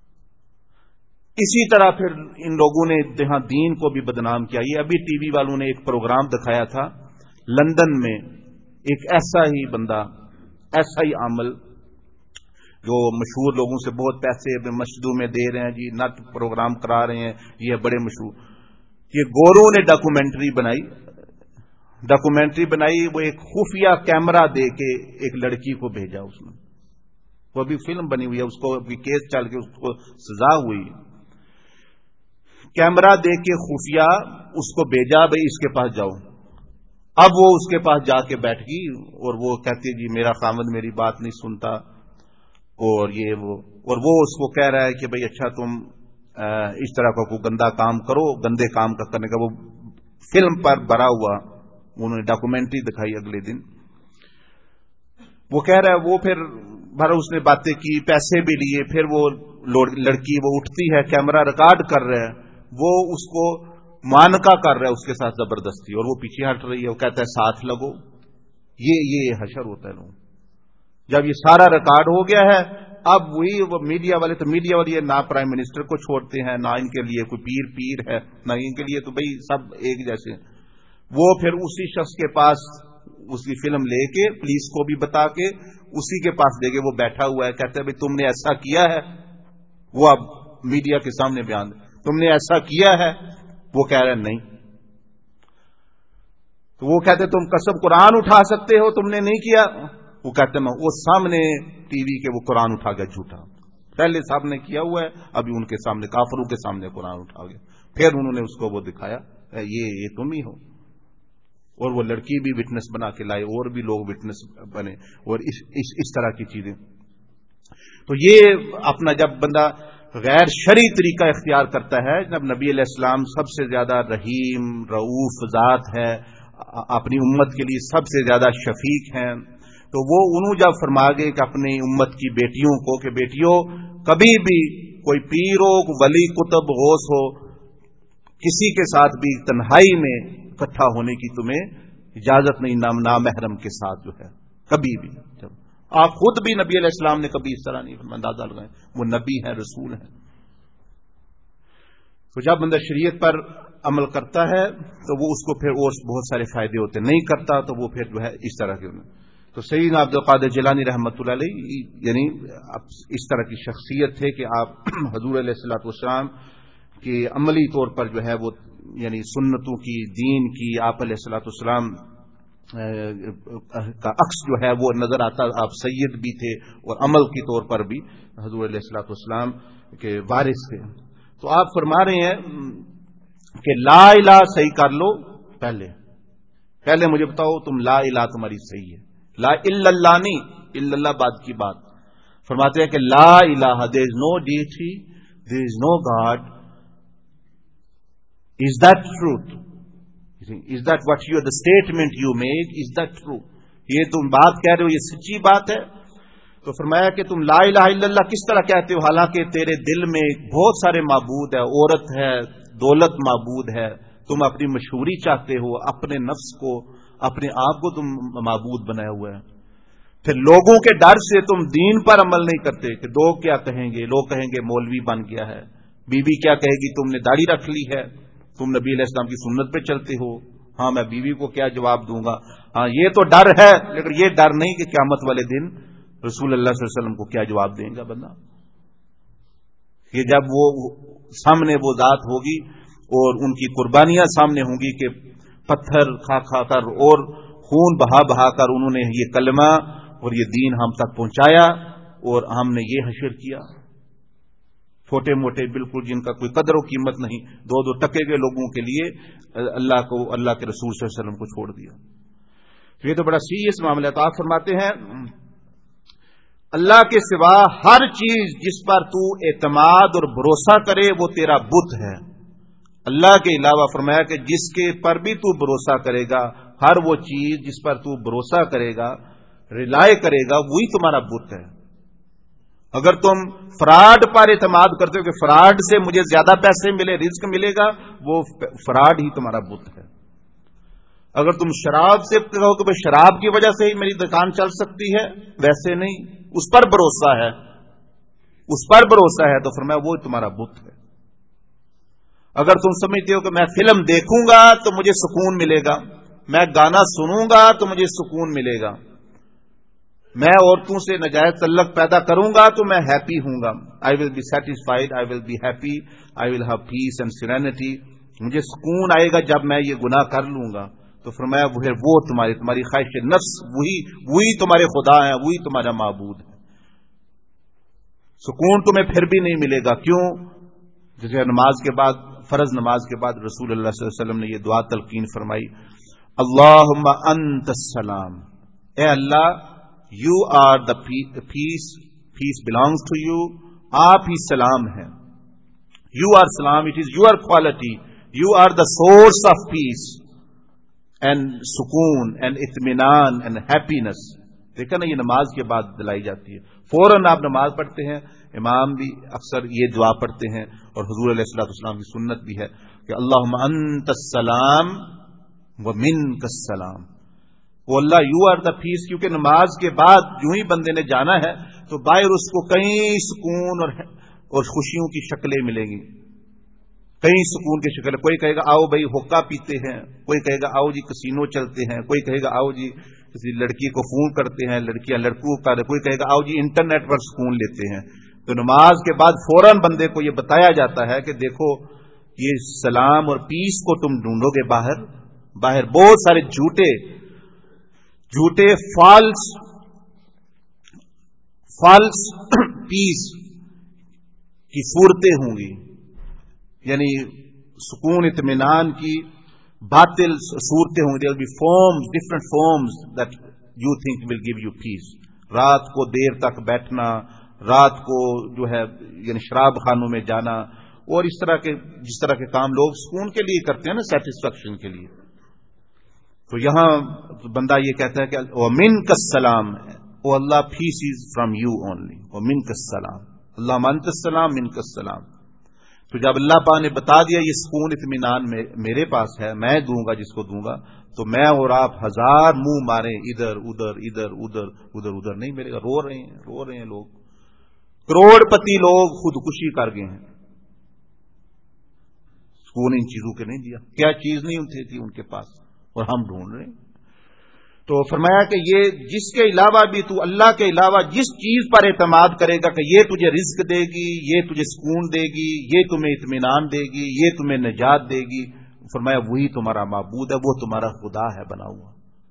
[SPEAKER 1] اسی طرح پھر ان لوگوں نے جہاں دین کو بھی بدنام کیا. یہ ابھی ٹی وی والوں نے ایک پروگرام دکھایا تھا لندن میں، ایک ایسا ہی بندہ، ایسا ہی عمل جو مشہور لوگوں سے بہت پیسے مسجدوں میں دے رہے ہیں، جی نت پروگرام کرا رہے ہیں، یہ بڑے مشہور. یہ گوروں نے ڈاکومنٹری بنائی. وہ ایک خفیہ کیمرہ دے کے ایک لڑکی کو بھیجا. اس میں وہ ابھی فلم بنی ہوئی ہے، اس کو ابھی کیس چل کے اس کو سزا ہوئی. کیمرہ دے کے خفیہ اس کو بھیجا، بھئی اس کے پاس جاؤ. اب وہ اس کے پاس جا کے بیٹھ گئی اور وہ کہتی جی میرا خامد میری بات نہیں سنتا، اور وہ اس کو کہہ رہا ہے کہ بھئی اچھا تم اس طرح کا کوئی گندا کام کرو. گندے کام کا کرنے کا وہ فلم پر بھرا ہوا، انہوں نے ڈاکومنٹری دکھائی اگلے دن. وہ کہہ رہا ہے، وہ پھر بھر اس نے باتیں کی، پیسے بھی لیے. پھر وہ لڑکی وہ اٹھتی ہے، کیمرہ ریکارڈ کر رہا ہے، وہ اس کو مانکا کر رہا ہے اس کے ساتھ زبردستی، اور وہ پیچھے ہٹ رہی ہے. وہ کہتا ہے ساتھ لگو. یہ حشر ہوتا ہے لوگوں. جب یہ سارا ریکارڈ ہو گیا ہے، اب وہی وہ میڈیا والے نہ پرائم منسٹر کو چھوڑتے ہیں، نہ ان کے لیے کوئی پیر ہے، نہ ان کے لیے تو بھئی سب ایک جیسے. وہ پھر اسی شخص کے پاس اس کی فلم لے کے پولیس کو بھی بتا کے اسی کے پاس دے گئے. وہ بیٹھا ہوا ہے، کہتے ہیں بھئی تم نے ایسا کیا ہے. وہ اب میڈیا کے سامنے بیان دے، تم نے ایسا کیا ہے. وہ کہہ رہے نہیں. تو وہ کہتے تم قسم قرآن اٹھا سکتے ہو، تم نے نہیں کیا. وہ کہتے ہیں وہ سامنے ٹی وی کے وہ قرآن اٹھا گیا جھوٹا. پہلے صاحب نے کیا ہوا ہے، ابھی ان کے سامنے کافروں کے سامنے قرآن اٹھا گیا. پھر انہوں نے اس کو وہ دکھایا، یہ تم ہی ہو. اور وہ لڑکی بھی وٹنس بنا کے لائے، اور بھی لوگ وٹنس بنے، اور اس طرح کی چیزیں. تو یہ اپنا جب بندہ غیر شرعی طریقہ اختیار کرتا ہے، جب نبی علیہ السلام سب سے زیادہ رحیم رؤوف ذات ہے، اپنی امت کے لیے سب سے زیادہ شفیق ہیں، تو وہ انہوں جب فرما گئے کہ اپنی امت کی بیٹیوں کو کہ بیٹیوں کبھی بھی کوئی پیر ہو ولی کتب غوث ہو کسی کے ساتھ بھی تنہائی میں اکٹھا ہونے کی تمہیں اجازت نہیں نامحرم کے ساتھ جو ہے کبھی بھی. آپ خود بھی نبی علیہ السلام نے کبھی اس طرح نہیں اندازہ لگائے وہ نبی ہے رسول ہے. تو جب بندہ شریعت پر عمل کرتا ہے تو وہ اس کو پھر اور بہت سارے فائدے ہوتے ہیں, نہیں کرتا تو وہ پھر جو ہے اس طرح کے. تو سیدنا عبد القادر جیلانی رحمۃ اللہ علیہ یعنی اس طرح کی شخصیت تھے کہ آپ حضور علیہ الصلوۃ والسلام کے عملی طور پر جو ہے وہ یعنی سنتوں کی دین کی آپ علیہ الصلوۃ والسلام کا عکس جو ہے وہ نظر آتا. آپ سید بھی تھے اور عمل کی طور پر بھی حضور علیہ الصلوۃ والسلام کے وارث تھے. تو آپ فرما رہے ہیں کہ لا الہ صحیح کر لو. پہلے مجھے بتاؤ تم لا الہ تمہاری صحیح ہے, لا الا اللہ نہیں, الا اللہ بعد کی بات. فرماتے ہیں کہ لا الہ there is no deity, there is no God. Is that truth? Is that what you the statement you make? Is that true? یہ تم بات کہہ رہے ہو یہ سچی بات ہے. تو فرمایا کہ تم لا الہ الا اللہ کس طرح کہتے ہو حالانکہ تیرے دل میں بہت سارے معبود ہے, عورت ہے, دولت معبود ہے, تم اپنی مشہوری چاہتے ہو, اپنے نفس کو اپنے آپ کو تم معبود بنایا ہوا ہے. پھر لوگوں کے ڈر سے تم دین پر عمل نہیں کرتے کہ لوگ کیا کہیں گے, لوگ کہیں گے مولوی بن گیا ہے, بی بی کیا کہے گی تم نے داڑھی رکھ لی ہے, تم نبی علیہ السلام کی سنت پہ چلتے ہو, ہاں میں بیوی کو کیا جواب دوں گا. ہاں یہ تو ڈر ہے, لیکن یہ ڈر نہیں کہ قیامت والے دن رسول اللہ صلی اللہ علیہ وسلم کو کیا جواب دیں گا بندہ. یہ جب وہ سامنے وہ ذات ہوگی اور ان کی قربانیاں سامنے ہوں گی کہ پتھر کھا کھا کر اور خون بہا بہا کر انہوں نے یہ کلمہ اور یہ دین ہم تک پہنچایا اور ہم نے یہ حشر کیا. چھوٹے موٹے بالکل جن کا کوئی قدر و قیمت نہیں, دو ٹکے کے لوگوں کے لیے اللہ کو اللہ کے رسول صلی اللہ علیہ وسلم کو چھوڑ دیا. تو یہ تو بڑا سیریس معاملہ ہے. تو آپ فرماتے ہیں اللہ کے سوا ہر چیز جس پر تو اعتماد اور بھروسہ کرے وہ تیرا بت ہے. اللہ کے علاوہ فرمایا کہ جس کے پر بھی تو بھروسہ کرے گا, ہر وہ چیز جس پر تو بھروسہ کرے گا, ریلائے کرے گا, وہی تمہارا بت ہے. اگر تم فراڈ پر اعتماد کرتے ہو کہ فراڈ سے مجھے زیادہ پیسے ملے, رزق ملے گا, وہ فراڈ ہی تمہارا بت ہے. اگر تم شراب سے کہو کہ شراب کی وجہ سے ہی میری دکان چل سکتی ہے, ویسے نہیں, اس پر بھروسہ ہے, اس پر بھروسہ ہے, تو فرمایا وہ تمہارا بت ہے. اگر تم سمجھتے ہو کہ میں فلم دیکھوں گا تو مجھے سکون ملے گا, میں گانا سنوں گا تو مجھے سکون ملے گا, میں عورتوں سے ناجائز تعلق پیدا کروں گا تو میں ہیپی ہوں گا, I will be satisfied, I will be happy, I will have peace and serenity, مجھے سکون آئے گا جب میں یہ گناہ کر لوں گا. تو فرمایا وہ تمہاری خواہش نفس وہی تمہارے خدا ہیں, وہی تمہارا معبود ہے. سکون تمہیں پھر بھی نہیں ملے گا. کیوں؟ جیسے نماز کے بعد, فرض نماز کے بعد رسول اللہ صلی اللہ علیہ وسلم نے یہ دعا تلقین فرمائی, اللہم انت السلام, O Allah you are the peace, peace belongs to you, آپ ہی سلام ہیں. یو آر سلام, it is your quality, you are the source of peace and سکون اینڈ اطمینان اینڈ ہیپینس. دیکھا نا, یہ نماز کے بعد دلائی جاتی ہے. فوراً آپ نماز پڑھتے ہیں, امام بھی اکثر یہ دعا پڑھتے ہیں اور حضور علیہ الصلوۃ والسلام کی سنت بھی ہے کہ اللہم انت السلام ومنک السلام. وہ اللہ یو آر دا پیس, کیونکہ نماز کے بعد یوں ہی بندے نے جانا ہے تو باہر اس کو کئی سکون اور خوشیوں کی شکلیں ملیں گی, کئی سکون کی شکل. کوئی کہے گا آؤ بھائی ہوکا پیتے ہیں, کوئی کہے گا آؤ جی کسینو چلتے ہیں, کوئی کہے گا آؤ جی کسی لڑکی کو فون کرتے ہیں, لڑکیاں لڑکوں کا, کوئی کہے گا آؤ جی انٹرنیٹ پر سکون لیتے ہیں. تو نماز کے بعد فوراً بندے کو یہ بتایا جاتا ہے کہ دیکھو یہ سلام اور پیس کو تم ڈھونڈو گے باہر بہت سارے جھوٹے فالس پیس کی صورتیں ہوں گی, یعنی سکون اطمینان کی باطل صورتیں ہوں گی. there will be forms, different forms that you think will give you peace. رات کو دیر تک بیٹھنا, رات کو جو ہے یعنی شراب خانوں میں جانا, اور اس طرح کے جس طرح کے کام لوگ سکون کے لیے کرتے ہیں نا, سیٹسفیکشن کے لیے. تو یہاں بندہ یہ کہتا ہے کہ وَمِنْكَ السَّلَامُ، O Allah peace is from you only, وَمِنْكَ السَّلَامُ، اللہُمَّ أَنْتَ السَّلَامُ مِنْكَ السَّلَامُ۔ تو جب اللہ پاک نے بتا دیا یہ سکون اطمینان میرے پاس ہے، میں دوں گا جس کو دوں گا، تو میں اور آپ ہزار منہ مارے ادھر ادھر ادھر ادھر ادھر ادھر نہیں ملے گا۔ رو رہے ہیں لوگ، کروڑ پتی لوگ خودکشی کر گئے ہیں، سکون ان چیزوں کے نہیں دیا، کیا چیز نہیں تھی ان کے پاس اور ہم ڈھونڈ رہے ہیں۔ تو فرمایا کہ یہ جس کے علاوہ بھی تو اللہ کے علاوہ جس چیز پر اعتماد کرے گا کہ یہ تجھے رزق دے گی، یہ تجھے سکون دے گی، یہ تمہیں اطمینان دے گی، یہ تمہیں نجات دے گی، فرمایا وہی تمہارا معبود ہے، وہ تمہارا خدا ہے بنا ہوا،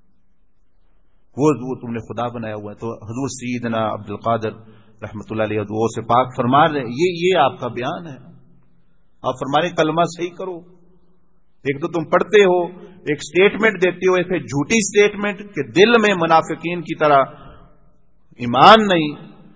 [SPEAKER 1] وہ تم نے خدا بنایا ہوا ہے۔ تو حضور سیدنا عبد القادر رحمۃ اللہ علیہ دعا سے پاک فرما رہے یہ آپ کا بیان ہے، آپ فرما رہے کلمہ صحیح کرو۔ ایک تو تم پڑھتے ہو، ایک سٹیٹمنٹ دیتے ہو، ایک جھوٹی سٹیٹمنٹ کہ دل میں منافقین کی طرح ایمان نہیں،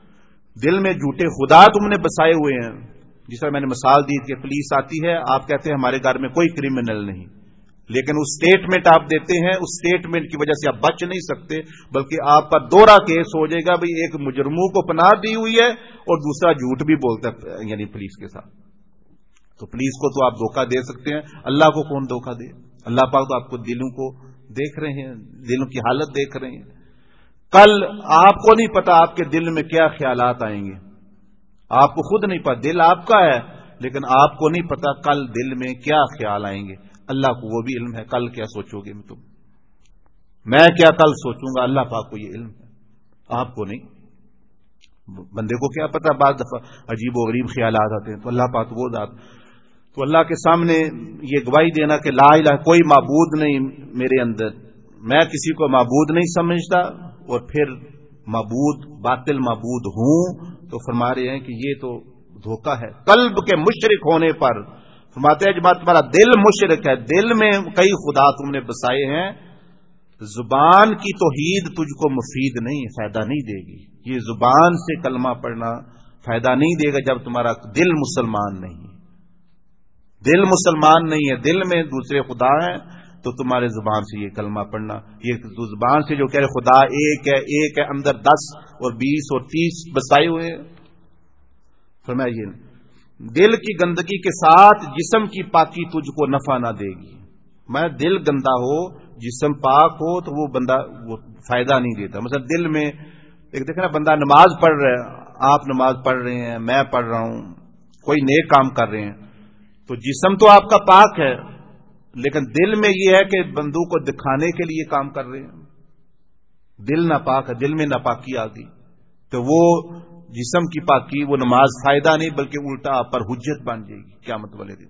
[SPEAKER 1] دل میں جھوٹے خدا تم نے بسائے ہوئے ہیں۔ جس طرح میں نے مثال دی کہ پولیس آتی ہے، آپ کہتے ہیں ہمارے گھر میں کوئی کرمنل نہیں، لیکن اس سٹیٹمنٹ آپ دیتے ہیں، اس سٹیٹمنٹ کی وجہ سے آپ بچ نہیں سکتے، بلکہ آپ کا دوہرا کیس ہو جائے گا۔ بھئی ایک مجرموں کو پناہ دی ہوئی ہے اور دوسرا جھوٹ بھی بولتا ہے، یعنی پولیس کے ساتھ۔ تو پولیس کو تو آپ دھوکہ دے سکتے ہیں، اللہ کو کون دھوکہ دے؟ اللہ پاک تو آپ کو دلوں کو دیکھ رہے ہیں، دلوں کی حالت دیکھ رہے ہیں۔ کل آپ کو نہیں پتا آپ کے دل میں کیا خیالات آئیں گے، آپ کو خود نہیں پتا، دل آپ کا ہے لیکن آپ کو نہیں پتا کل دل میں کیا خیال آئیں گے۔ اللہ کو وہ بھی علم ہے، کل کیا سوچو گے تم، میں کیا کل سوچوں گا، اللہ پاک کو یہ علم ہے، آپ کو نہیں۔ بندے کو کیا پتا، بعض دفعہ عجیب و غریب خیالات آتے ہیں، تو اللہ پاک وہ ذات، تو اللہ کے سامنے یہ گواہی دینا کہ لا الہ کوئی معبود نہیں میرے اندر، میں کسی کو معبود نہیں سمجھتا، اور پھر معبود باطل معبود ہوں، تو فرما رہے ہیں کہ یہ تو دھوکہ ہے۔ قلب کے مشرک ہونے پر فرماتے ہیں جب تمہارا دل مشرک ہے، دل میں کئی خدا تم نے بسائے ہیں، زبان کی توحید تجھ کو مفید نہیں، فائدہ نہیں دے گی، یہ زبان سے کلمہ پڑھنا فائدہ نہیں دے گا جب تمہارا دل مسلمان نہیں ہے، دل مسلمان نہیں ہے، دل میں دوسرے خدا ہیں، تو تمہارے زبان سے یہ کلمہ پڑھنا، یہ زبان سے جو کہہ رہے خدا ایک ہے اندر 10 اور 20 اور 30 بسائے ہوئے ہیں، فرمایا یہ دل کی گندگی کے ساتھ جسم کی پاکی تجھ کو نفع نہ دے گی۔ میں دل گندا ہو جسم پاک ہو تو وہ بندہ وہ فائدہ نہیں دیتا۔ مثلا دل میں ایک دیکھیں نا، بندہ نماز پڑھ رہا ہے، آپ نماز پڑھ رہے ہیں، میں پڑھ رہا ہوں، کوئی نیک کام کر رہے ہیں، تو جسم تو آپ کا پاک ہے لیکن دل میں یہ ہے کہ بندوں کو دکھانے کے لیے کام کر رہے ہیں، دل ناپاک ہے، دل میں ناپاکی آ گئی، تو وہ جسم کی پاکی وہ نماز فائدہ نہیں بلکہ الٹا آپ پر حجت بن جائے گی قیامت والے دن۔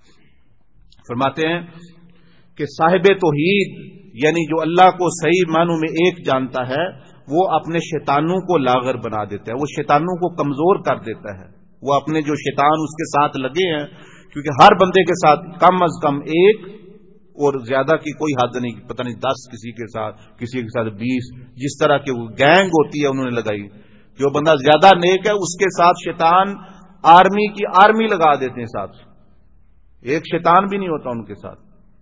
[SPEAKER 1] فرماتے ہیں کہ صاحب توحید یعنی جو اللہ کو صحیح معنوں میں ایک جانتا ہے، وہ اپنے شیطانوں کو لاغر بنا دیتا ہے، وہ شیطانوں کو کمزور کر دیتا ہے، وہ اپنے جو شیطان اس کے ساتھ لگے ہیں، کیونکہ ہر بندے کے ساتھ کم از کم ایک اور زیادہ کی کوئی حد نہیں، پتہ نہیں 10 کسی کے ساتھ 20 جس طرح کی وہ گینگ ہوتی ہے انہوں نے لگائی۔ جو بندہ زیادہ نیک ہے اس کے ساتھ شیطان آرمی کی آرمی لگا دیتے ہیں، ساتھ ایک شیطان بھی نہیں ہوتا ان کے ساتھ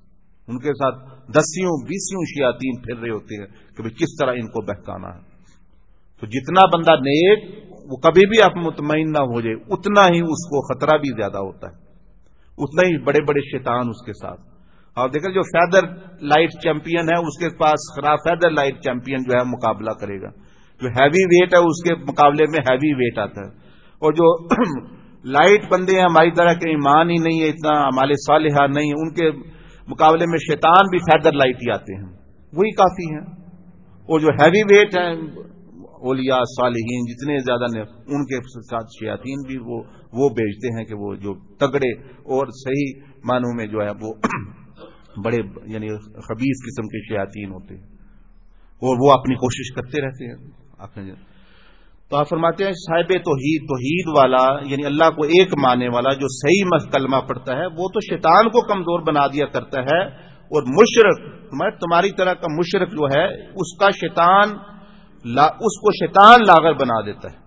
[SPEAKER 1] 10-20 شیاطین پھر رہے ہوتے ہیں کہ کس طرح ان کو بہکانا ہے۔ تو جتنا بندہ نیک وہ کبھی بھی آپ مطمئن نہ ہو جائے، اتنا ہی اس کو خطرہ بھی زیادہ ہوتا ہے، اتنا ہی بڑے بڑے شیطان اس کے ساتھ۔ اور دیکھیں جو فیدر لائٹ چیمپئن ہے اس کے پاس خراب فیدر لائٹ چیمپئن جو ہے مقابلہ کرے گا، جو ہیوی ویٹ ہے اس کے مقابلے میں ہیوی ویٹ آتا ہے، اور جو لائٹ بندے ہیں ہماری طرح کے ایمان ہی نہیں ہے اتنا، ہمارے صالحہ نہیں ہے، ان کے مقابلے میں شیطان بھی فیدر لائٹ ہی آتے ہیں، وہی کافی ہیں۔ اور جو ہیوی ویٹ ہیں اولیاء صالحین جتنے زیادہ ان کے ساتھ شیاطین بھی وہ بیچتے ہیں کہ وہ جو تگڑے اور صحیح معنوں میں جو ہے وہ بڑے یعنی خبیث قسم کے شیاطین ہوتے ہیں، اور وہ اپنی کوشش کرتے رہتے ہیں۔ تو آپ فرماتے ہیں صاحب توحید والا یعنی اللہ کو ایک ماننے والا جو صحیح کلمہ پڑھتا ہے وہ تو شیطان کو کمزور بنا دیا کرتا ہے، اور مشرک تمہاری طرح کا مشرک جو ہے اس کو شیطان لاغر بنا دیتا ہے۔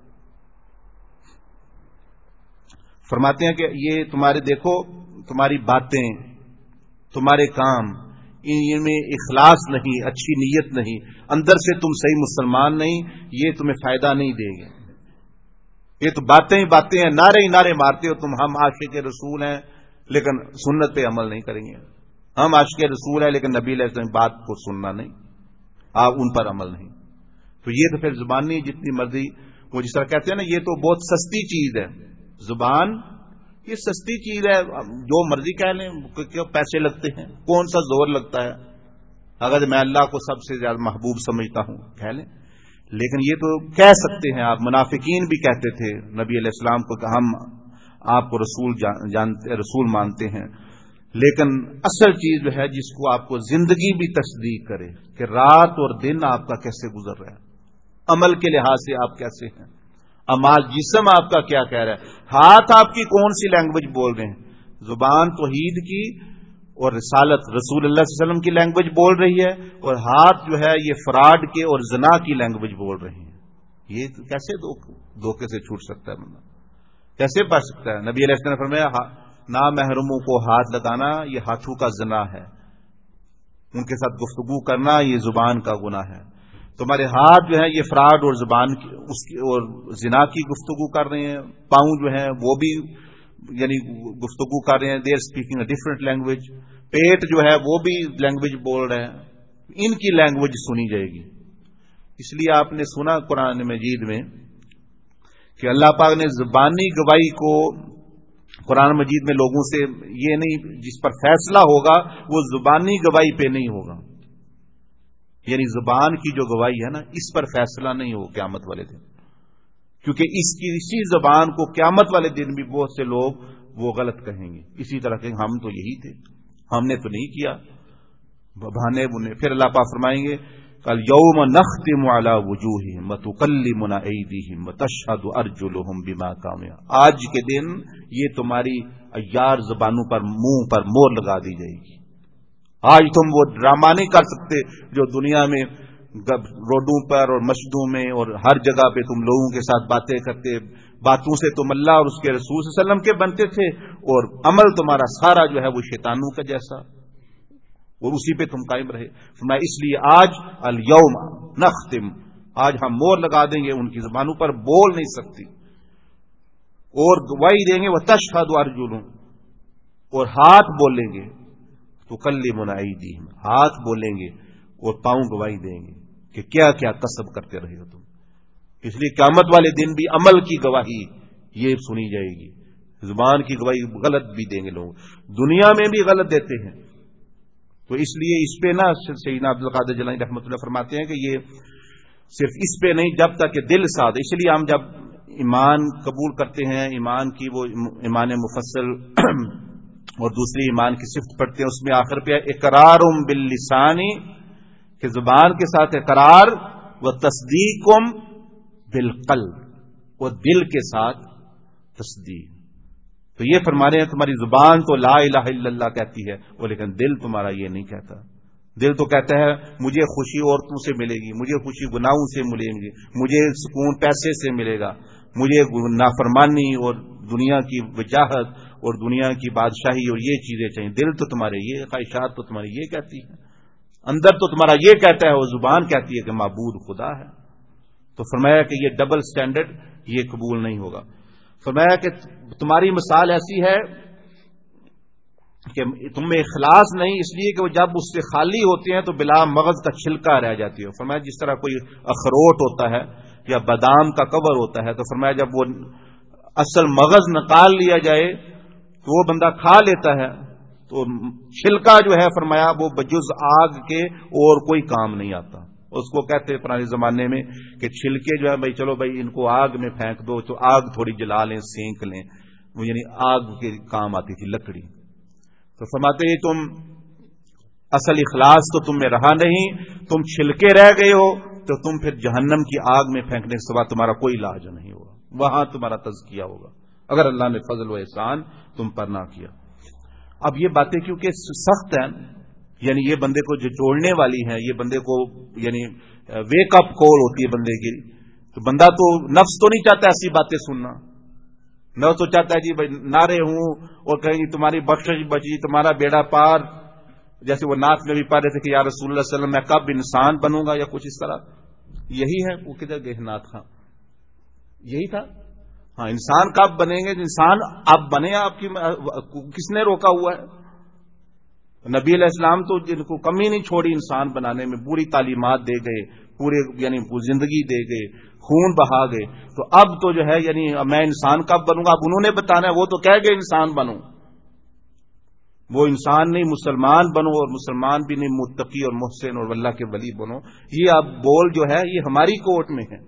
[SPEAKER 1] فرماتے ہیں کہ یہ تمہارے دیکھو تمہاری باتیں تمہارے کام ان میں اخلاص نہیں، اچھی نیت نہیں، اندر سے تم صحیح مسلمان نہیں، یہ تمہیں فائدہ نہیں دے گے. یہ تو باتیں ہی باتیں ہیں، نعرے ہی نعرے مارتے ہو تم، ہم عاشق رسول ہیں لیکن سنت پہ عمل نہیں کریں گے. ہم عاشق رسول ہیں لیکن نبی علیہ السلام بات کو سننا نہیں، آپ ان پر عمل نہیں. تو یہ تو پھر زبانی جتنی مرضی، وہ جس طرح کہتے ہیں نا، یہ تو بہت سستی چیز ہے زبان، یہ سستی چیز ہے، جو مرضی کہہ لیں، کیوں پیسے لگتے ہیں، کون سا زور لگتا ہے. اگر میں اللہ کو سب سے زیادہ محبوب سمجھتا ہوں کہہ لیں، لیکن یہ تو کہہ سکتے ہیں آپ. منافقین بھی کہتے تھے نبی علیہ السلام کو کہ ہم آپ کو رسول جانتے، رسول مانتے ہیں، لیکن اصل چیز جو ہے جس کو آپ کو زندگی بھی تصدیق کرے کہ رات اور دن آپ کا کیسے گزر رہا ہے، عمل کے لحاظ سے آپ کیسے ہیں، امال جسم آپ کا کیا کہہ رہا ہے، ہاتھ آپ کی کون سی لینگویج بول رہے ہیں. زبان توحید کی اور رسالت رسول اللہ صلی اللہ علیہ وسلم کی لینگویج بول رہی ہے، اور ہاتھ جو ہے یہ فراڈ کے اور زنا کی لینگویج بول رہے ہیں. یہ کیسے دھوکے سے چھوٹ سکتا ہے بندہ، کیسے بچ سکتا ہے؟ نبی علیہ السلام نے فرمایا نامحرموں کو ہاتھ لگانا یہ ہاتھوں کا زنا ہے، ان کے ساتھ گفتگو کرنا یہ زبان کا گناہ ہے. تمہارے ہاتھ جو ہے یہ فراڈ اور زبان کی اس کی اور زنا کی گفتگو کر رہے ہیں، پاؤں جو ہیں وہ بھی یعنی گفتگو کر رہے ہیں، they are speaking a different language. پیٹ جو ہے وہ بھی لینگویج بول رہے ہیں، ان کی لینگویج سنی جائے گی. اس لیے آپ نے سنا قرآن مجید میں کہ اللہ پاک نے زبانی گواہی کو قرآن مجید میں لوگوں سے یہ نہیں، جس پر فیصلہ ہوگا وہ زبانی گواہی پہ نہیں ہوگا، یعنی زبان کی جو گواہی ہے نا اس پر فیصلہ نہیں ہو قیامت والے دن، کیونکہ اسی زبان کو قیامت والے دن بھی بہت سے لوگ وہ غلط کہیں گے، اسی طرح کہ ہم تو یہی تھے، ہم نے تو نہیں کیا بہانے بنے. پھر اللہ پاک فرمائیں گے اليوم نختم على وجوہہم وتکلمنا ایدیہم وتشہد ارجلہم بما کانوا. آج کے دن یہ تمہاری عیار زبانوں پر، منہ پر مور لگا دی جائے گی. آج تم وہ ڈرامہ نہیں کر سکتے جو دنیا میں روڈوں پر اور مسجدوں میں اور ہر جگہ پہ تم لوگوں کے ساتھ باتیں کرتے، باتوں سے تم اللہ اور اس کے رسول صلی اللہ علیہ وسلم کے بنتے تھے، اور عمل تمہارا سارا جو ہے وہ شیطانوں کا جیسا، اور اسی پہ تم قائم رہے. میں اس لیے آج الیوم نختم، آج ہم مور لگا دیں گے، ان کی زبانوں پر بول نہیں سکتی، اور گواہی دیں گے وہ تشہد ارجلہم، اور ہاتھ بولیں گے تکلمنا ایدیہم، ہاتھ بولیں گے اور پاؤں گواہی دیں گے کہ کیا کیا کسب کرتے رہے ہو تم. اس لیے قیامت والے دن بھی عمل کی گواہی یہ سنی جائے گی. زبان کی گواہی غلط بھی دیں گے لوگ، دنیا میں بھی غلط دیتے ہیں. تو اس لیے اس پہ نا سیدنا عبد القادر جیلانی رحمۃ اللہ فرماتے ہیں کہ یہ صرف اس پہ نہیں، جب تک کہ دل سادھ. اس لیے ہم جب ایمان قبول کرتے ہیں، ایمان کی وہ ایمان مفصل اور دوسری ایمان کی صفت پڑھتے ہیں، اس میں آخر پہ اقرار باللسان، کہ زبان کے ساتھ اقرار، و تصدیق بالقلب، اور دل کے ساتھ تصدیق. تو یہ فرما رہے ہیں تمہاری زبان تو لا الہ الا اللہ کہتی ہے، وہ لیکن دل تمہارا یہ نہیں کہتا. دل تو کہتا ہے مجھے خوشی عورتوں سے ملے گی، مجھے خوشی گناہوں سے ملیں گے، مجھے سکون پیسے سے ملے گا، مجھے نافرمانی اور دنیا کی وجاہت اور دنیا کی بادشاہی اور یہ چیزیں چاہیے. دل تو تمہارے یہ خواہشات تو تمہاری یہ کہتی ہے، اندر تو تمہارا یہ کہتا ہے، وہ زبان کہتی ہے کہ معبود خدا ہے. تو فرمایا کہ یہ ڈبل سٹینڈرڈ یہ قبول نہیں ہوگا. فرمایا کہ تمہاری مثال ایسی ہے کہ تم میں اخلاص نہیں، اس لیے کہ وہ جب اس سے خالی ہوتے ہیں تو بلا مغز کا چھلکا رہ جاتی ہے. فرمایا جس طرح کوئی اخروٹ ہوتا ہے یا بادام کا کور ہوتا ہے، تو فرمایا جب وہ اصل مغز نکال لیا جائے تو وہ بندہ کھا لیتا ہے، تو چھلکا جو ہے فرمایا وہ بجز آگ کے اور کوئی کام نہیں آتا. اس کو کہتے ہیں پرانے زمانے میں کہ چھلکے جو ہے بھائی چلو بھائی ان کو آگ میں پھینک دو تو آگ تھوڑی جلا لیں، سینک لیں، وہ یعنی آگ کے کام آتی تھی لکڑی. تو فرماتے ہیں تم اصل اخلاص تو تم میں رہا نہیں، تم چھلکے رہ گئے ہو، تو تم پھر جہنم کی آگ میں پھینکنے کے سوا تمہارا کوئی علاج نہیں ہوگا، وہاں تمہارا تزکیہ ہوگا اگر اللہ نے فضل و احسان تم پر نہ کیا. اب یہ باتیں کیونکہ سخت ہیں، یعنی یہ بندے کو جو جوڑنے والی ہیں، یہ بندے کو یعنی ویک اپ کال ہوتی ہے بندے کی. تو بندہ تو نفس تو نہیں چاہتا ایسی باتیں سننا، نہ تو چاہتا ہے جی بھائی نعرے ہوں اور کہیں تمہاری بخشش بچی، تمہارا بیڑا پار، جیسے وہ نعت میں بھی پڑھ رہے تھے کہ یا رسول اللہ صلی اللہ علیہ وسلم میں کب انسان بنوں گا یا کچھ اس طرح. یہی ہے وہ کدھر گئے نعت خاں, یہی تھا. ہاں انسان کب بنیں گے؟ انسان اب بنے, آپ کی کس نے روکا ہوا ہے؟ نبی علیہ السلام تو جن کو کمی نہیں چھوڑی انسان بنانے میں, پوری تعلیمات دے گئے, پورے یعنی زندگی دے گئے, خون بہا گئے. تو اب تو جو ہے یعنی میں انسان کب بنوں گا اب انہوں نے بتانا ہے. وہ تو کہہ گئے انسان بنو, وہ انسان نہیں مسلمان بنو, اور مسلمان بھی نہیں متقی اور محسن اور اللہ کے ولی بنو. یہ اب بول جو ہے یہ ہماری کوٹ میں ہے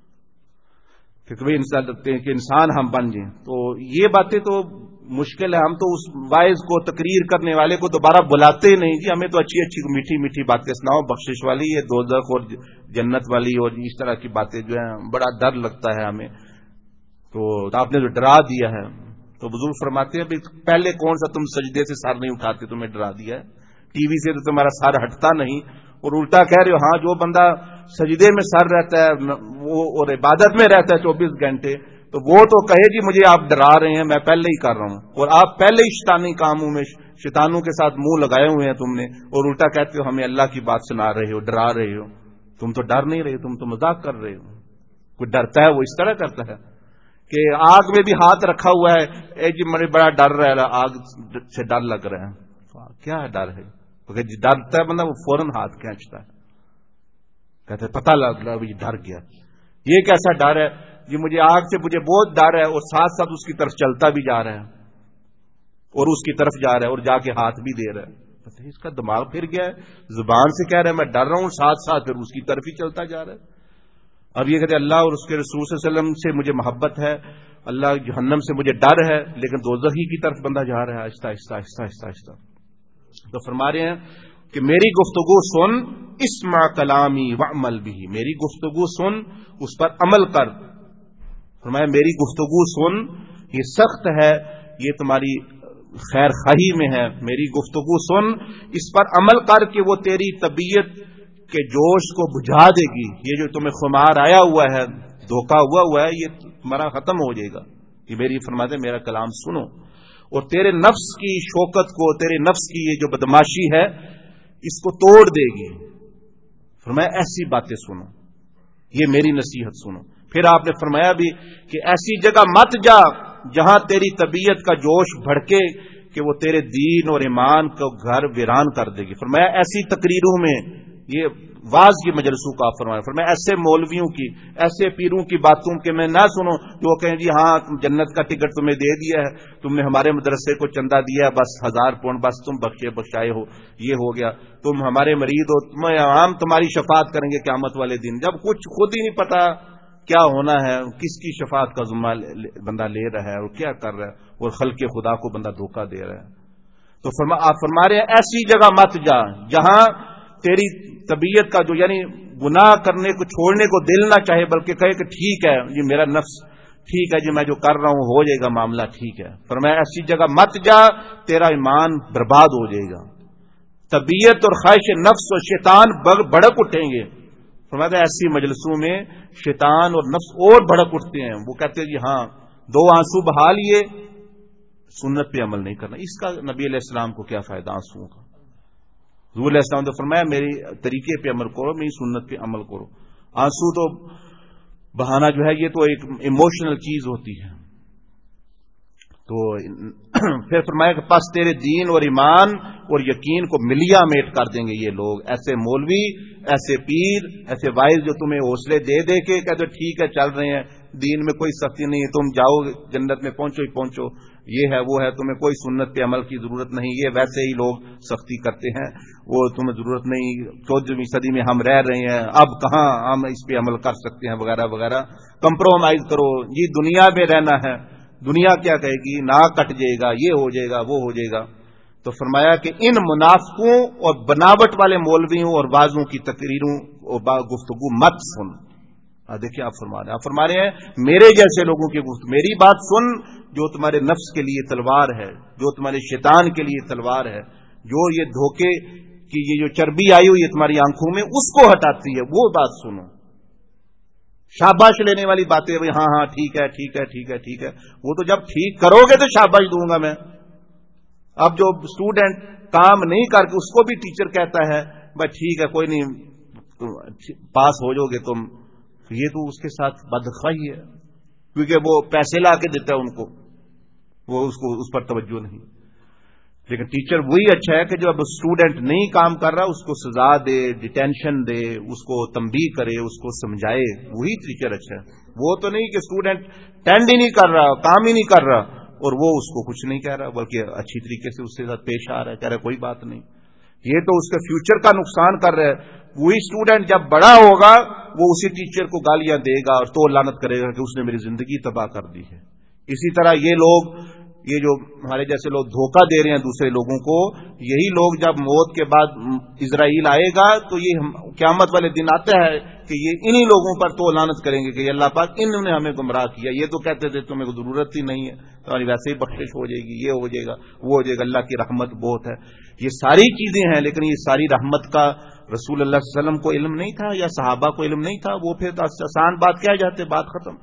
[SPEAKER 1] کہ کوئی انسان رکھتے ہیں کہ انسان ہم بن جائیں. تو یہ باتیں تو مشکل ہے. ہم تو اس وائز کو تقریر کرنے والے کو دوبارہ بلاتے ہی نہیں. جی ہمیں تو اچھی اچھی میٹھی میٹھی باتیں سناؤ, بخشش والی, یہ دوزخ اور جنت والی اور اس طرح کی باتیں جو ہیں بڑا ڈر لگتا ہے ہمیں. تو آپ نے جو ڈرا دیا ہے, تو بزرگ فرماتے ہیں پہلے کون سا تم سجدے سے سر نہیں اٹھاتے, تمہیں ڈرا دیا ہے. ٹی وی سے تو تمہارا سر ہٹتا نہیں, اور الٹا کہہ رہے ہو ہاں جو بندہ سجدے میں سر رہتا ہے وہ اور عبادت میں رہتا ہے 24 گھنٹے, تو وہ تو کہے جی مجھے آپ ڈرا رہے ہیں, میں پہلے ہی کر رہا ہوں. اور آپ پہلے ہی شیطانی کاموں میں شیطانوں کے ساتھ منہ لگائے ہوئے ہیں تم نے, اور الٹا کہتے ہو ہمیں اللہ کی بات سنا رہے ہو, ڈرا رہے ہو. تم تو ڈر نہیں رہے, تم تو مذاق کر رہے ہو. کوئی ڈرتا ہے وہ اس طرح کرتا ہے کہ آگ میں بھی ہاتھ رکھا ہوا ہے, اے جی مجھے بڑا ڈر رہا ہے, آگ سے ڈر لگ رہا ہے. کیا ڈر ہے؟ کیونکہ ڈرتا ہے بندہ وہ فوراً ہاتھ کھینچتا ہے, کہتے پتہ لگ رہا ہے ڈر گیا. یہ کیسا ڈر ہے جی؟ مجھے آگ سے مجھے بہت ڈر ہے, اور ساتھ ساتھ اس کی طرف چلتا بھی جا رہا ہے, اور اس کی طرف جا رہا ہے, اور جا کے ہاتھ بھی دے رہا ہے. اس کا دماغ پھر گیا ہے, زبان سے کہہ رہا ہے میں ڈر رہا ہوں, ساتھ ساتھ پھر اس کی طرف ہی چلتا جا رہا ہے. اب یہ کہتے اللہ اور اس کے رسول صلی اللہ علیہ وسلم سے مجھے محبت ہے, اللہ جہنم سے مجھے ڈر ہے, لیکن دوزخ ہی کی طرف بندہ جا رہا ہے آہستہ آہستہ آہستہ آہستہ آہستہ. تو فرما رہے ہیں کہ میری گفتگو سن, اسمع کلامی وعمل بھی, میری گفتگو سن اس پر عمل کر. فرمایا میری گفتگو سن, یہ سخت ہے, یہ تمہاری خیر خواہی میں ہے. میری گفتگو سن, اس پر عمل کر کہ وہ تیری طبیعت کے جوش کو بجھا دے گی. یہ جو تمہیں خمار آیا ہوا ہے, دھوکہ ہوا ہے, یہ تمہارا ختم ہو جائے گا. یہ میری فرماتے میرا کلام سنو, اور تیرے نفس کی شوکت کو, تیرے نفس کی یہ جو بدماشی ہے اس کو توڑ دے گی. فرمایا ایسی باتیں سنو, یہ میری نصیحت سنو. پھر آپ نے فرمایا بھی کہ ایسی جگہ مت جا جہاں تیری طبیعت کا جوش بھڑکے کہ وہ تیرے دین اور ایمان کو گھر ویران کر دے گی. فرمایا ایسی تقریروں میں, یہ واز کی مجلسوں کا فرمایا, فرمایا ایسے مولویوں کی, ایسے پیروں کی باتوں کے میں نہ سنو جو کہیں جی ہاں جنت کا ٹکٹ تمہیں دے دیا ہے, تم نے ہمارے مدرسے کو چندہ دیا ہے, بس 1000 پاؤنڈ بس تم بخشائے ہو, یہ ہو گیا, تم ہمارے مریض ہو, ہم تمہاری شفاعت کریں گے قیامت والے دن. جب کچھ خود ہی نہیں پتا کیا ہونا ہے, کس کی شفاعت کا ذمہ بندہ لے رہا ہے اور کیا کر رہا ہے, اور خلق خدا کو بندہ دھوکہ دے رہا ہے. تو آپ فرما رہے ہیں ایسی جگہ مت جا جہاں تیری طبیعت کا جو یعنی گناہ کرنے کو چھوڑنے کو دل نہ چاہے, بلکہ کہے کہ ٹھیک ہے جی میرا نفس ٹھیک ہے جی, میں جو کر رہا ہوں ہو جائے گا معاملہ ٹھیک ہے. فرمایا ایسی جگہ مت جا, تیرا ایمان برباد ہو جائے گا. طبیعت اور خواہش نفس اور شیطان بڑک اٹھیں گے. فرمایا ایسی مجلسوں میں شیطان اور نفس اور بڑک اٹھتے ہیں. وہ کہتے ہیں جی ہاں 2 آنسو بہا لیے, سنت پہ عمل نہیں کرنا. اس کا نبی علیہ السلام کو کیا فائدہ آنسوؤں کا؟ حضور علیہ السلام نے فرمایا میری طریقے پہ عمل کرو, میری سنت پہ عمل کرو. آنسو تو بہانا جو ہے یہ تو ایک ایموشنل چیز ہوتی ہے. تو پھر فرمایا کہ پس تیرے دین اور ایمان اور یقین کو ملیا میٹ کر دیں گے یہ لوگ, ایسے مولوی, ایسے پیر, ایسے وائز جو تمہیں حوصلے دے دے کے کہتے ٹھیک ہے چل رہے ہیں, دین میں کوئی سختی نہیں ہے, تم جاؤ جنت میں پہنچو ہی پہنچو, یہ ہے وہ ہے, تمہیں کوئی سنت پہ عمل کی ضرورت نہیں. یہ ویسے ہی لوگ سختی کرتے ہیں, وہ تمہیں ضرورت نہیں, 14ویں صدی میں ہم رہ رہے ہیں, اب کہاں ہم اس پہ عمل کر سکتے ہیں وغیرہ وغیرہ. کمپرومائز کرو جی, دنیا میں رہنا ہے, دنیا کیا کہے گی, نہ کٹ جائے گا, یہ ہو جائے گا, وہ ہو جائے گا. تو فرمایا کہ ان منافقوں اور بناوٹ والے مولویوں اور بازوں کی تقریروں اور گفتگو مت سن. دیکھیے آپ فرما رہے ہیں میرے جیسے لوگوں کی گفتگو, میری بات سن جو تمہارے نفس کے لیے تلوار ہے, جو تمہارے شیطان کے لیے تلوار ہے, جو یہ دھوکے کی یہ جو چربی آئی ہوئی ہے تمہاری آنکھوں میں اس کو ہٹاتی ہے, وہ بات سنو. شاباش لینے والی باتیں ہاں ہاں ٹھیک ہے ٹھیک ہے ٹھیک ہے ٹھیک ہے, وہ تو جب ٹھیک کرو گے تو شاباش دوں گا میں. اب جو اسٹوڈنٹ کام نہیں کر کے اس کو بھی ٹیچر کہتا ہے بھائی ٹھیک ہے کوئی نہیں پاس ہو جاؤ گے تم، یہ تو اس کے ساتھ بدخواہی ہے، کیونکہ وہ پیسے لا کے دیتا ہے ان کو، وہ اس پر توجہ نہیں۔ لیکن ٹیچر وہی اچھا ہے کہ جو اب اسٹوڈنٹ نہیں کام کر رہا اس کو سزا دے، ڈیٹینشن دے، اس کو تنبیہ کرے، اس کو سمجھائے، وہی ٹیچر اچھا ہے۔ وہ تو نہیں کہ اسٹوڈنٹ ٹینڈ ہی نہیں کر رہا، کام ہی نہیں کر رہا اور وہ اس کو کچھ نہیں کہہ رہا، بلکہ اچھی طریقے سے اس کے ساتھ پیش آ رہا ہے، کہہ رہا ہے کوئی بات نہیں۔ یہ تو اس کے فیوچر کا نقصان کر رہا ہے۔ وہی اسٹوڈنٹ جب بڑا ہوگا وہ اسی ٹیچر کو گالیاں دے گا اور تو لعنت کرے گا کہ اس نے میری زندگی تباہ کر دی ہے۔ اسی طرح یہ لوگ، یہ جو ہمارے جیسے لوگ دھوکہ دے رہے ہیں دوسرے لوگوں کو، یہی لوگ جب موت کے بعد اسرائیل آئے گا تو یہ قیامت والے دن آتا ہے کہ یہ انہی لوگوں پر تو لعنت کریں گے کہ اللہ پاک انہوں نے ہمیں گمراہ کیا، یہ تو کہتے تھے تمہیں کو ضرورت ہی نہیں ہے، تمہاری ویسے ہی بخشش ہو جائے گی، یہ ہو جائے گا، وہ ہو جائے گا، اللہ کی رحمت بہت ہے۔ یہ ساری چیزیں ہیں، لیکن یہ ساری رحمت کا رسول اللہ صلی اللہ علیہ وسلم کو علم نہیں تھا یا صحابہ کو علم نہیں تھا، وہ پھر آسان بات کہہ جاتے، بات ختم۔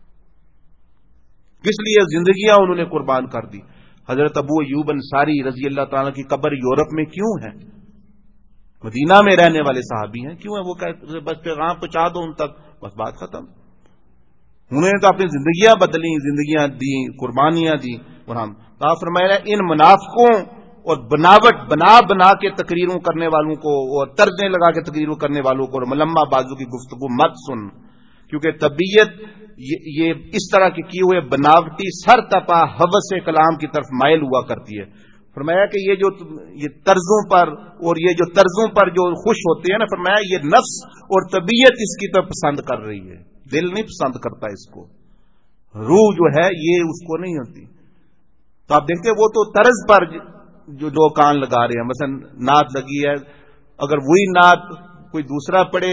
[SPEAKER 1] کس لیے زندگیاں انہوں نے قربان کر دی۔ حضرت ابو ایوب انصاری رضی اللہ تعالیٰ کی قبر یورپ میں کیوں ہے؟ مدینہ میں رہنے والے صحابی ہیں، کیوں ہے؟ وہ کہتے بس پیغام پہنچا دو ان تک، بس بات ختم۔ انہوں نے تو اپنی زندگیاں بدلی، زندگیاں دی، قربانیاں دی، اور ہم فرمایا ان منافقوں اور بنا کے تقریروں کرنے والوں کو اور طرزیں لگا کے تقریروں کرنے والوں کو اور ملمہ بازو کی گفتگو مت سن، کیونکہ طبیعت یہ اس طرح کے کیے ہوئے بناوٹی سر تپا ہوس کلام کی طرف مائل ہوا کرتی ہے۔ فرمایا کہ یہ طرزوں پر اور یہ جو طرزوں پر جو خوش ہوتے ہیں نا، فرمایا یہ نفس اور طبیعت اس کی طرف پسند کر رہی ہے، دل نہیں پسند کرتا اس کو، روح جو ہے یہ اس کو نہیں ہوتی۔ تو آپ دیکھتے ہیں وہ تو طرز پر جو لوگ کان لگا رہے ہیں، مثلا نعت لگی ہے، اگر وہی نعت کوئی دوسرا پڑھے،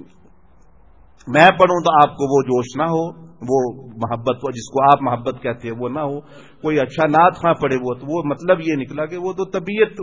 [SPEAKER 1] میں پڑھوں تو آپ کو وہ جوش نہ ہو، وہ محبت جس کو آپ محبت کہتے ہیں وہ نہ ہو، کوئی اچھا نعت خواں پڑھے وہ تو وہ مطلب یہ نکلا کہ وہ تو طبیعت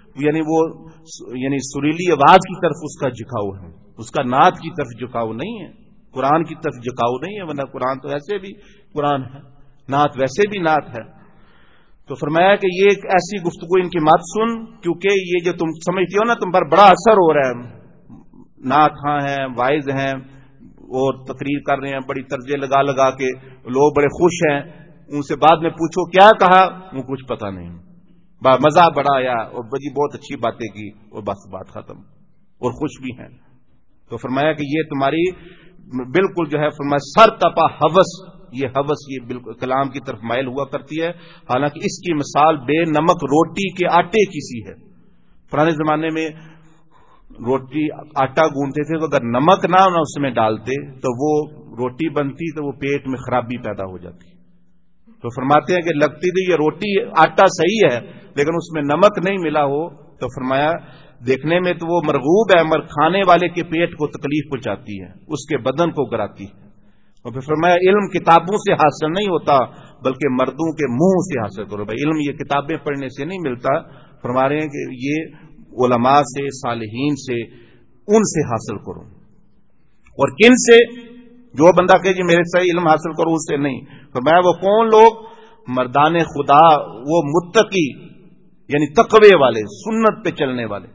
[SPEAKER 1] یعنی سریلی آواز کی طرف اس کا جھکاؤ ہے، اس کا نعت کی طرف جھکاؤ نہیں ہے، قرآن کی طرف جھکاؤ نہیں ہے، ورنہ قرآن تو ایسے بھی قرآن ہے، نعت ویسے بھی نعت ہے۔ تو فرمایا کہ یہ ایک ایسی گفتگو ان کی مت سن، کیونکہ یہ جو تم سمجھتے ہو نا تم پر بڑا اثر ہو رہا ہے، نعت خواں ہیں، واعظ ہیں اور تقریر کر رہے ہیں بڑی طرزیں لگا کے، لوگ بڑے خوش ہیں، ان سے بعد میں پوچھو کیا کہا، وہ کچھ پتہ نہیں، مزہ بڑا آیا اور بڑی بہت اچھی باتیں کی اور بس بات ختم، اور خوش بھی ہیں۔ تو فرمایا کہ یہ تمہاری بالکل جو ہے فرمایا سر تپا ہوس، یہ ہوس یہ بالکل کلام کی طرف مائل ہوا کرتی ہے، حالانکہ اس کی مثال بے نمک روٹی کے آٹے کی سی ہے۔ پرانے زمانے میں روٹی آٹا گوندتے تھے تو اگر نمک نہ اس میں ڈالتے تو وہ روٹی بنتی تو وہ پیٹ میں خرابی پیدا ہو جاتی۔ تو فرماتے ہیں کہ لگتی تھی یہ روٹی آٹا صحیح ہے لیکن اس میں نمک نہیں ملا ہو تو فرمایا دیکھنے میں تو وہ مرغوب ہے مگر کھانے والے کے پیٹ کو تکلیف پہنچاتی ہے، اس کے بدن کو گراتی ہے۔ اور پھر فرمایا علم کتابوں سے حاصل نہیں ہوتا بلکہ مردوں کے منہ سے حاصل کرو۔ بھائی علم یہ کتابیں پڑھنے سے نہیں ملتا، فرما رہے ہیں کہ یہ علماء سے، صالحین سے، ان سے حاصل کرو۔ اور کن سے؟ جو بندہ کہ جی میرے سے علم حاصل کرو، اس سے نہیں۔ فرمایا وہ کون لوگ؟ مردان خدا، وہ متقی یعنی تقوی والے، سنت پہ چلنے والے،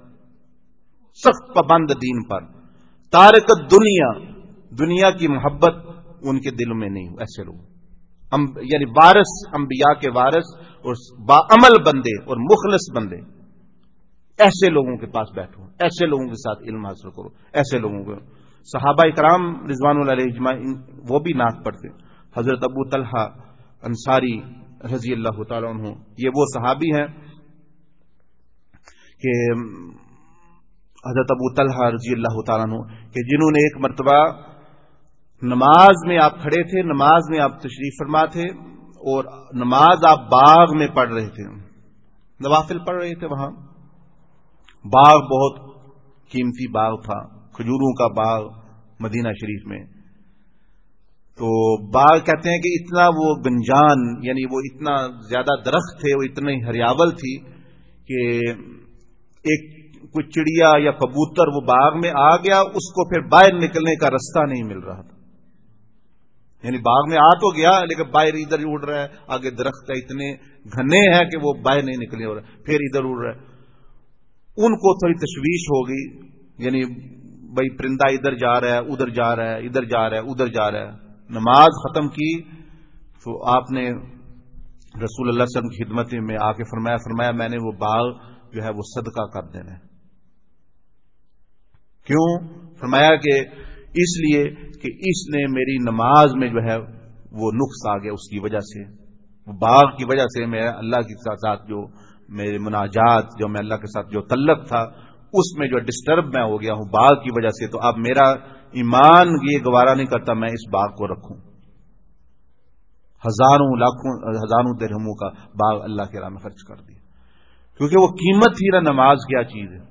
[SPEAKER 1] سخت پابند دین پر، تارک دنیا کی محبت ان کے دلوں میں نہیں، ایسے لوگ یعنی وارث، انبیاء کے وارث اور باعمل بندے اور مخلص بندے، ایسے لوگوں کے پاس بیٹھو، ایسے لوگوں کے ساتھ علم حاصل کرو، ایسے لوگوں کو۔ صحابہ اکرام رضوان اللہ علیہ اجمعین وہ بھی نعت پڑھتے۔ حضرت ابو طلحہ انصاری رضی اللہ تعالیٰ عنہ، یہ وہ صحابی ہیں کہ حضرت ابو طلحہ رضی اللہ تعالیٰ عنہ کہ جنہوں نے ایک مرتبہ نماز میں آپ کھڑے تھے، نماز میں آپ تشریف فرما تھے اور نماز آپ باغ میں پڑھ رہے تھے، نوافل پڑھ رہے تھے، وہاں باغ بہت قیمتی باغ تھا، کھجوروں کا باغ مدینہ شریف میں۔ تو باغ کہتے ہیں کہ اتنا وہ گنجان یعنی وہ اتنا زیادہ درخت تھے، وہ اتنی ہریاول تھی کہ ایک کوئی چڑیا یا کبوتر وہ باغ میں آ گیا، اس کو پھر باہر نکلنے کا رستہ نہیں مل رہا تھا، یعنی باغ میں آ تو گیا لیکن باہر ادھر ہی اڑ رہا ہے، آگے درخت اتنے گھنے ہیں کہ وہ باہر نہیں نکلنے ہو رہا، پھر ادھر اڑ رہا ہے۔ ان کو تھوڑی تشویش ہو گئی، یعنی بھائی پرندہ ادھر جا رہا ہے ادھر جا رہا ہے ادھر جا رہا ہے ادھر جا رہا ہے۔ نماز ختم کی تو آپ نے رسول اللہ صلی اللہ علیہ وسلم کی خدمت میں آ کے فرمایا میں نے وہ باغ جو ہے وہ صدقہ کر دینا ہے۔ کیوں؟ فرمایا کہ اس لیے کہ اس نے میری نماز میں جو ہے وہ نقص آ گیا، اس کی وجہ سے، وہ باغ کی وجہ سے میں اللہ کے ساتھ جو میرے مناجات، جو میں اللہ کے ساتھ جو تعلق تھا، اس میں جو ڈسٹرب میں ہو گیا ہوں باغ کی وجہ سے، تو اب میرا ایمان یہ گوارا نہیں کرتا میں اس باغ کو رکھوں۔ ہزاروں لاکھوں ہزاروں درہموں کا باغ اللہ کے راہ میں خرچ کر دیا، کیونکہ وہ قیمت تھی نا نماز کیا چیز ہے۔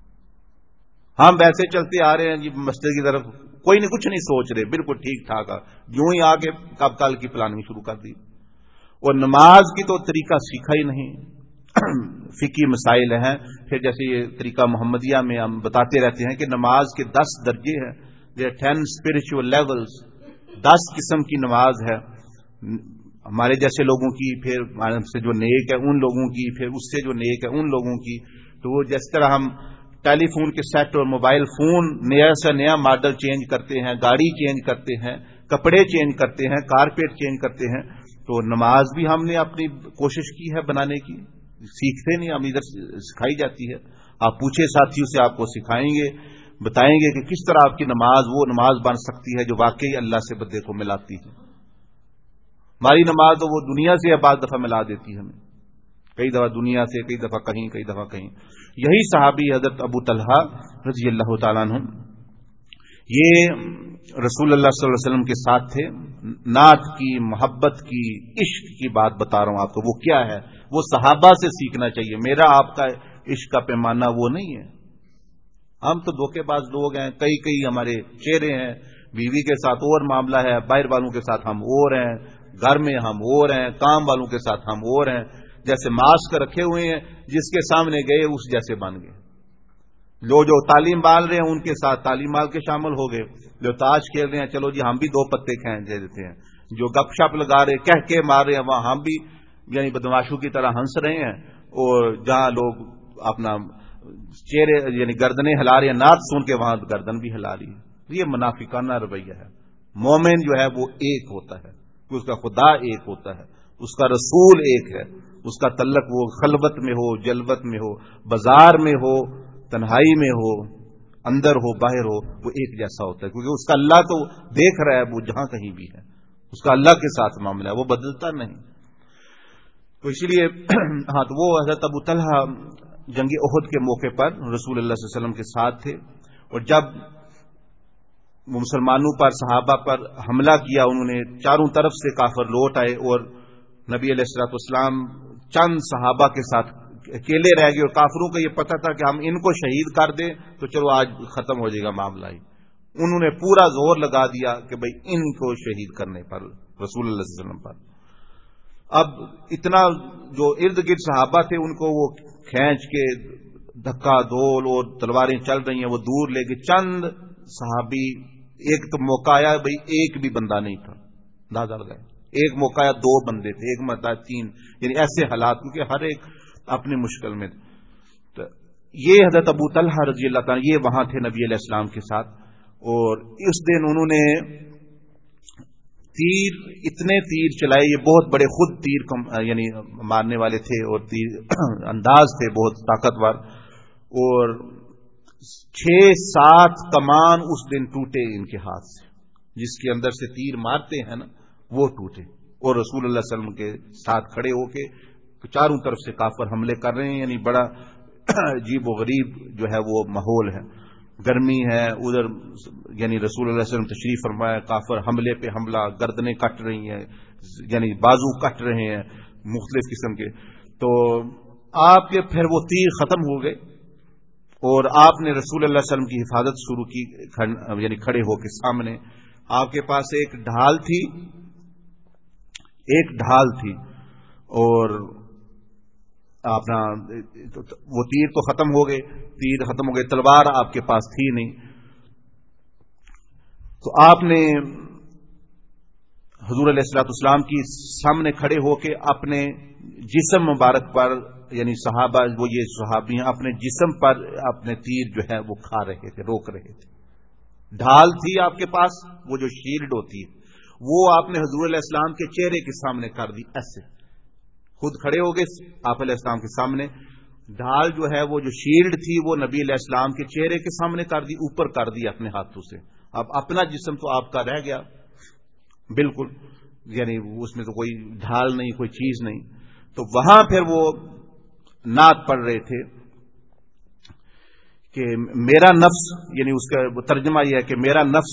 [SPEAKER 1] ہم ویسے چلتے آ رہے ہیں جی مسجد کی طرف، کوئی نہیں، کچھ نہیں سوچ رہے، بالکل ٹھیک ٹھاک، یوں ہی آگے کب کل کی پلاننگ شروع کر دی، اور نماز کی تو طریقہ سیکھا ہی نہیں۔ فقہی مسائل ہیں، پھر جیسے یہ طریقہ محمدیہ میں ہم بتاتے رہتے ہیں کہ نماز کے 10 درجے ہیں، دیر 10 اسپرچل لیولز، 10 قسم کی نماز ہے ہمارے جیسے لوگوں کی، پھر ہمارے سے جو نیک ہے ان لوگوں کی، پھر اس سے جو نیک ہے ان لوگوں کی۔ تو وہ جس طرح ہم ٹیلی فون کے سیٹ اور موبائل فون نیا سے نیا ماڈل چینج کرتے ہیں، گاڑی چینج کرتے ہیں، کپڑے چینج کرتے ہیں، کارپیٹ چینج کرتے ہیں، تو نماز بھی ہم نے اپنی کوشش کی ہے بنانے کی، سیکھتے نہیں، ہم ادھر سکھائی جاتی ہے۔ آپ پوچھے ساتھیوں سے، آپ کو سکھائیں گے، بتائیں گے کہ کس طرح آپ کی نماز وہ نماز بن سکتی ہے جو واقعی اللہ سے بندے کو ملاتی ہے۔ ہماری نماز تو وہ دنیا سے بعض دفعہ ملا دیتی ہے ہمیں، کئی دفعہ دنیا سے، کئی دفعہ کہیں، کئی دفعہ کہیں۔ یہی صحابی حضرت ابو طلحہ رضی اللہ تعالیٰ عنہ، یہ رسول اللہ صلی اللہ علیہ وسلم کے ساتھ تھے، نعت کی، محبت کی، عشق کی بات بتا رہا ہوں آپ کو، وہ کیا ہے، وہ صحابہ سے سیکھنا چاہیے۔ میرا آپ کا عشق کا پیمانہ وہ نہیں ہے۔ ہم تو دھوکے باز لوگ ہیں، کئی ہمارے چہرے ہیں، بیوی کے ساتھ اور معاملہ ہے، باہر والوں کے ساتھ ہم اور ہیں، گھر میں ہم اور ہیں، کام والوں کے ساتھ ہم اور ہیں، جیسے ماسک رکھے ہوئے ہیں، جس کے سامنے گئے اس جیسے بن گئے۔ جو تعلیم بال رہے ہیں ان کے ساتھ تعلیم بال کے شامل ہو گئے، جو تاش کھیل رہے ہیں چلو جی ہم بھی 2 پتے کھائیں دے دیتے ہیں، جو گپ شپ لگا رہے کہہ کے مار رہے ہیں وہاں ہم بھی یعنی بدماشوں کی طرح ہنس رہے ہیں، اور جہاں لوگ اپنا چہرے یعنی گردنیں ہلا رہے ہیں نعت سن کے، وہاں گردن بھی ہلا رہی ہے۔ یہ منافقانہ رویہ ہے۔ مومن جو ہے وہ ایک ہوتا ہے، اس کا خدا ایک ہوتا ہے، اس کا رسول ایک ہے، اس کا تعلق وہ خلوت میں ہو، جلوت میں ہو، بازار میں ہو، تنہائی میں ہو، اندر ہو، باہر ہو، وہ ایک جیسا ہوتا ہے، کیونکہ اس کا اللہ تو دیکھ رہا ہے، وہ جہاں کہیں بھی ہے، اس کا اللہ کے ساتھ معاملہ ہے، وہ بدلتا نہیں۔ تو اسی لیے ہاں، تو وہ حضرت ابو طلحہ جنگ احد کے موقع پر رسول اللہ صلی اللہ علیہ وسلم کے ساتھ تھے، اور جب مسلمانوں پر، صحابہ پر حملہ کیا، انہوں نے چاروں طرف سے کافر لوٹ آئے، اور نبی علیہ الصلوۃ والسلام چند صحابہ کے ساتھ اکیلے رہ گئے، اور کافروں کو یہ پتہ تھا کہ ہم ان کو شہید کر دیں تو چلو آج ختم ہو جائے گا معاملہ ہی۔ انہوں نے پورا زور لگا دیا کہ بھئی ان کو شہید کرنے پر، رسول اللہ صلی اللہ علیہ وسلم پر۔ اب اتنا جو ارد گرد صحابہ تھے ان کو وہ کھینچ کے دھکا دول اور تلواریں چل رہی ہیں، وہ دور لے کے چند صحابی، ایک تو موقع آیا بھئی ایک بھی بندہ نہیں تھا، اندازہ لگائے، ایک موقع آیا 2 بندے تھے، ایک مرتبہ 3، یعنی ایسے حالات، کیونکہ ہر ایک اپنی مشکل میں تو یہ حضرت ابو طلحہ رضی اللہ تعالیٰ یہ وہاں تھے نبی علیہ السلام کے ساتھ، اور اس دن انہوں نے اتنے تیر چلائے، یہ بہت بڑے خود تیر یعنی مارنے والے تھے، اور تیر انداز تھے بہت طاقتور، اور 6-7 کمان اس دن ٹوٹے ان کے ہاتھ سے، جس کے اندر سے تیر مارتے ہیں نا وہ ٹوٹے، اور رسول اللہ صلی اللہ علیہ وسلم کے ساتھ کھڑے ہو کے چاروں طرف سے کافر حملے کر رہے ہیں، یعنی بڑا عجیب و غریب جو ہے وہ ماحول ہے، گرمی ہے ادھر، یعنی رسول اللہ صلی اللہ علیہ وسلم تشریف فرمایا، کافر حملے پہ حملہ، گردنیں کٹ رہی ہیں، یعنی بازو کٹ رہے ہیں مختلف قسم کے، تو آپ کے پھر وہ تیر ختم ہو گئے، اور آپ نے رسول اللہ صلی اللہ علیہ وسلم کی حفاظت شروع کی، یعنی کھڑے ہو کے سامنے آپ کے پاس ایک ڈھال تھی، اور اپنا وہ تیر تو ختم ہو گئے، تلوار آپ کے پاس تھی نہیں، تو آپ نے حضور علیہ الصلوۃ والسلام کی سامنے کھڑے ہو کے اپنے جسم مبارک پر یعنی صحابہ وہ یہ صحابی ہیں اپنے جسم پر اپنے تیر جو ہے وہ کھا رہے تھے، روک رہے تھے. ڈھال تھی آپ کے پاس، وہ جو شیلڈ ہوتی ہے وہ آپ نے حضور علیہ السلام کے چہرے کے سامنے کر دی. ایسے خود کھڑے ہو گئے آپ علیہ السلام کے سامنے، ڈھال جو ہے وہ جو شیلڈ تھی وہ نبی علیہ السلام کے چہرے کے سامنے کر دی، اوپر کر دی اپنے ہاتھوں سے. اب اپنا جسم تو آپ کا رہ گیا بالکل، یعنی اس میں تو کوئی ڈھال نہیں، کوئی چیز نہیں. تو وہاں پھر وہ نعت پڑھ رہے تھے کہ میرا نفس، یعنی اس کا ترجمہ یہ ہے کہ میرا نفس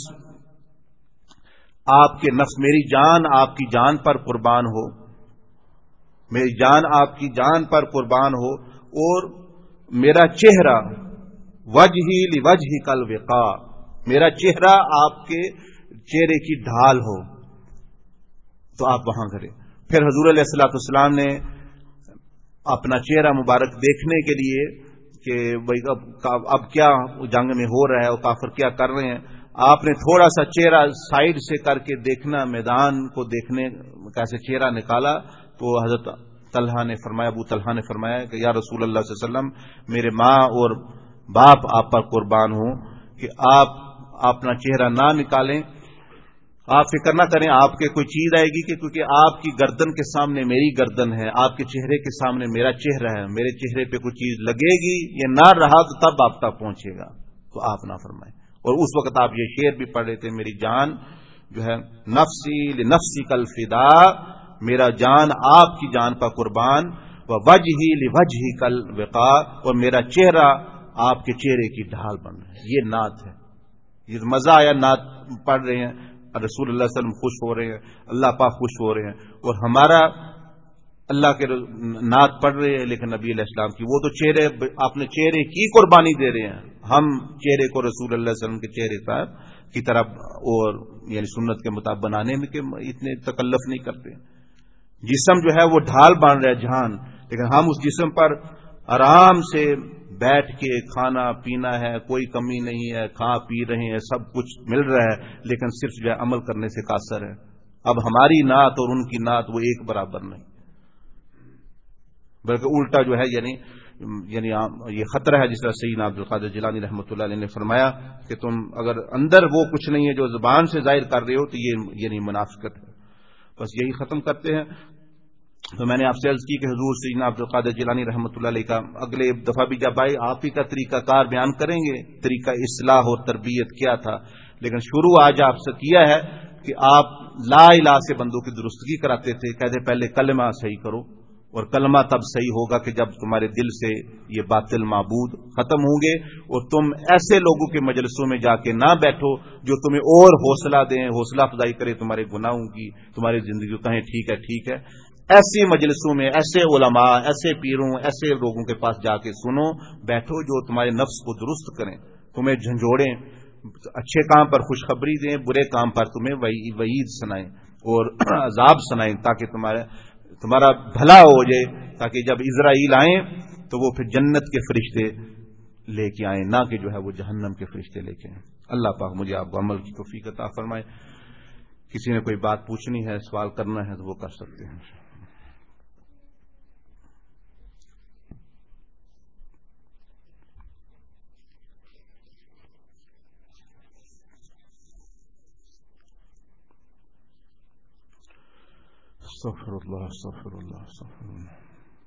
[SPEAKER 1] آپ کے نفس، میری جان آپ کی جان پر قربان ہو، میری جان آپ کی جان پر قربان ہو، اور میرا چہرہ وجہی لوجہک الوقاء، میرا چہرہ آپ کے چہرے کی ڈھال ہو. تو آپ وہاں کریں. پھر حضور علیہ الصلوۃ والسلام نے اپنا چہرہ مبارک دیکھنے کے لیے کہ بھائی اب کیا جنگ میں ہو رہا ہے اور کافر کیا کر رہے ہیں، آپ نے تھوڑا سا چہرہ سائڈ سے کر کے دیکھنا، میدان کو دیکھنے کیسے چہرہ نکالا. تو حضرت طلحہ نے فرمایا، ابو طلحہ نے فرمایا کہ یا رسول اللہ صلی اللہ علیہ وسلم، میرے ماں اور باپ آپ پر قربان ہوں کہ آپ اپنا چہرہ نہ نکالیں، آپ فکر نہ کریں آپ کے کوئی چیز آئے گی، کہ کیونکہ آپ کی گردن کے سامنے میری گردن ہے، آپ کے چہرے کے سامنے میرا چہرہ ہے، میرے چہرے پہ کوئی چیز لگے گی یا نہ رہا تو تب آپ تک پہنچے گا. تو آپ نہ فرمائیں. اور اس وقت آپ یہ شعر بھی پڑھ رہے تھے، میری جان جو ہے نفسی لنفسی کل فدا، میرا جان آپ کی جان پر قربان، وجہی لوجہی کل وقاء، اور میرا چہرہ آپ کے چہرے کی ڈھال بن رہا ہے. یہ نعت ہے. یہ مزہ آیا نعت پڑھ رہے ہیں، رسول اللہ صلی اللہ علیہ وسلم خوش ہو رہے ہیں، اللہ پاک خوش ہو رہے ہیں، اور ہمارا اللہ کے نعت پڑھ رہے ہیں لیکن نبی علیہ السلام کی وہ تو چہرے، اپنے چہرے کی قربانی دے رہے ہیں. ہم چہرے کو رسول اللہ صلی اللہ علیہ وسلم کے چہرے کی طرف اور یعنی سنت کے مطابق بنانے میں کہ اتنے تکلف نہیں کرتے. جسم جو ہے وہ ڈھال بن رہا ہے جہان، لیکن ہم اس جسم پر آرام سے بیٹھ کے کھانا پینا ہے، کوئی کمی نہیں ہے، کھا پی رہے ہیں، سب کچھ مل رہا ہے، لیکن صرف جو ہے عمل کرنے سے قاصر ہے. اب ہماری نعت اور ان کی نعت وہ ایک برابر نہیں، بلکہ الٹا جو ہے یعنی یہ خطرہ ہے. جس طرح سیدنا عبد القادر جیلانی رحمۃ اللہ علیہ نے فرمایا کہ تم اگر اندر وہ کچھ نہیں ہے جو زبان سے ظاہر کر رہے ہو تو یہ یعنی منافقت ہے. بس یہی ختم کرتے ہیں. تو میں نے آپ سے عرض کی کہ حضور سیدنا عبد القادر جیلانی رحمۃ اللہ علیہ کا اگلے دفعہ بھی جب آئے آپ ہی کا طریقہ کار بیان کریں گے، طریقہ اصلاح اور تربیت کیا تھا. لیکن شروع آج آپ سے کیا ہے کہ آپ لا الہ سے بندوں کی درستگی کراتے تھے. کہتے پہلے کلمہ صحیح کرو، اور کلمہ تب صحیح ہوگا کہ جب تمہارے دل سے یہ باطل معبود ختم ہوں گے، اور تم ایسے لوگوں کے مجلسوں میں جا کے نہ بیٹھو جو تمہیں اور حوصلہ دیں، حوصلہ افزائی کرے تمہارے گناہوں کی، تمہاری زندگی کو کہیں ٹھیک ہے ٹھیک ہے. ایسی مجلسوں میں ایسے علماء، ایسے پیروں، ایسے لوگوں کے پاس جا کے سنو، بیٹھو جو تمہارے نفس کو درست کریں، تمہیں جھنجھوڑیں، اچھے کام پر خوشخبری دیں، برے کام پر تمہیں وعید سنائیں اور عذاب سنائیں، تاکہ تمہارا بھلا ہو جائے، تاکہ جب اسرائیل آئیں تو وہ پھر جنت کے فرشتے لے کے آئیں، نہ کہ جو ہے وہ جہنم کے فرشتے لے کے آئیں. اللہ پاک مجھے آپ کو عمل کی توفیق عطا فرمائے. کسی نے کوئی بات پوچھنی ہے، سوال کرنا ہے تو وہ کر سکتے ہیں. استغفر اللہ استغفر اللہ استغفر اللہ.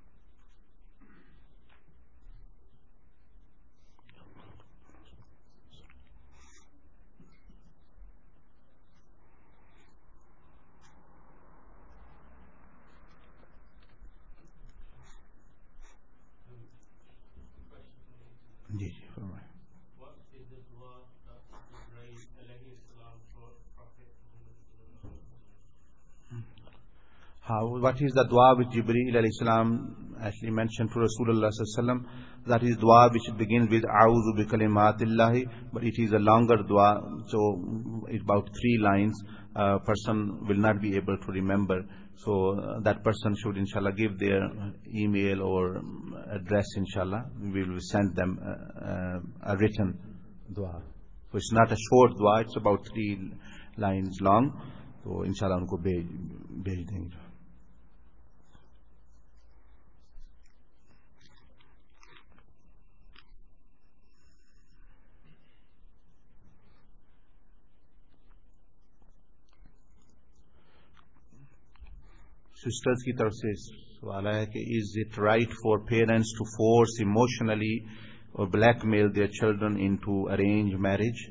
[SPEAKER 1] جی جی فرمائیں. What is the dua which Jibreel alayhi salam actually mentioned to Rasulullah sallallahu alaihi wasallam? That is dua which begins with A'udhu bi kalimatillahi, but it is a longer dua, so it's about 3 lines. A person will not be able to remember, so that person should inshallah give their email or address. Inshallah we will send them a written dua. So it's not a short dua, it's about 3 lines long, so inshallah unko bhej denge. Sisters کی طرف سے سوال ہے کہ is it right for parents to force emotionally اور blackmail their children into arrange marriage?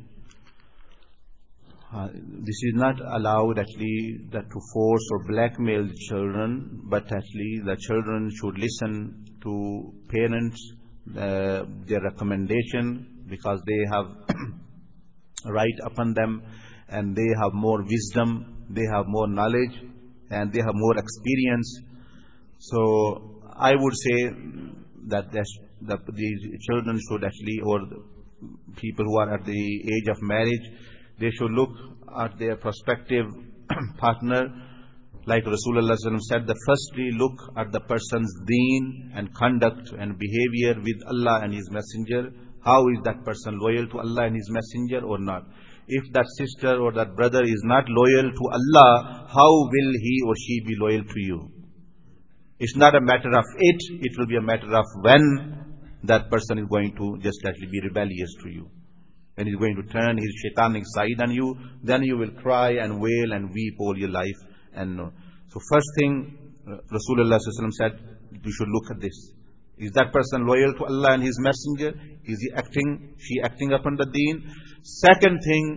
[SPEAKER 1] This is not allowed actually that to force or blackmail the children, but actually the children should listen to parents, their recommendation, because they have right upon them and they have more wisdom, they have more knowledge and they have more experience. So I would say that the children should actually, or the people who are at the age of marriage, they should look at their prospective partner. Like Rasulullah sallallahu alaihi wasallam said, that firstly look at the person's deen and conduct and behavior with Allah and His Messenger. How is that person loyal to Allah and His Messenger or not? If that sister or that brother is not loyal to Allah, how will he or she be loyal to you? It's not a matter of it will be a matter of when that person is going to just actually be rebellious to you. When he's going to turn his shaitanic side on you, then you will cry and wail and weep all your life. And so first thing, Rasulullah sallallahu alaihi wasallam said, you should look at this. Is that person loyal to Allah and His Messenger? Is she acting upon the deen? Second thing,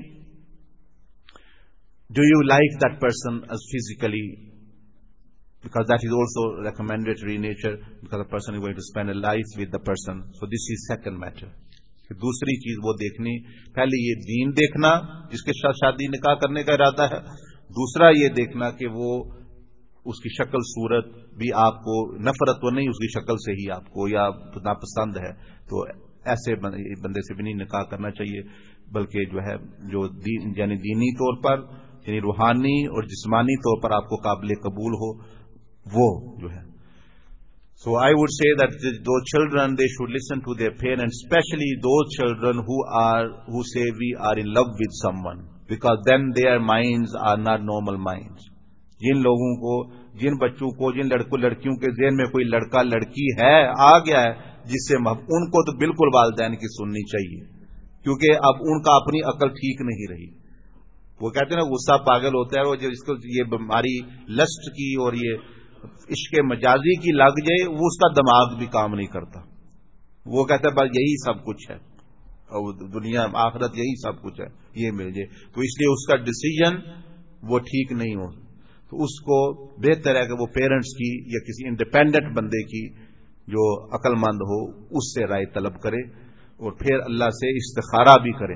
[SPEAKER 1] do you like that person as physically? Because that is also recommendatory in nature, because the person is going to spend a life with the person. So this is second matter. دوسری چیز وہ دیکھنی، پہلے یہ دین دیکھنا جس کے ساتھ شادی نکاح کرنے کا ارادہ ہے، دوسرا یہ دیکھنا کہ وہ اس کی شکل صورت بھی آپ کو نفرت تو نہیں، اس کی شکل سے ہی آپ کو یا ناپسند ہے، تو ایسے بندے سے بھی نہیں نکاح کرنا چاہیے، بلکہ جو ہے جو یعنی دینی طور پر یعنی روحانی اور جسمانی طور پر آپ کو قابل قبول ہو، وہ جو ہے. So I would say that those children, they should listen to their parents, especially those children who say we are in love with someone, because then their minds are not normal minds. جن لوگوں کو، جن بچوں کو، جن لڑکیوں کے ذہن میں کوئی لڑکا لڑکی ہے آ گیا ہے جس سے ان کو تو بالکل والدین کی سننی چاہیے، کیونکہ اب ان کا اپنی عقل ٹھیک نہیں رہی. وہ کہتے ہیں نا غصہ پاگل ہوتا ہے، وہ جو اس کو یہ بیماری لسٹ کی اور یہ عشق مجازی کی لگ جائے، وہ اس کا دماغ بھی کام نہیں کرتا. وہ کہتا ہے بس یہی سب کچھ ہے اور دنیا آخرت یہی سب کچھ ہے، یہ مل جائے، تو اس لیے اس کا ڈیسیژن وہ ٹھیک نہیں ہو. تو اس کو بہتر ہے کہ وہ پیرنٹس کی یا کسی انڈیپینڈنٹ بندے کی جو عقل مند ہو اس سے رائے طلب کرے اور پھر اللہ سے استخارہ بھی کرے.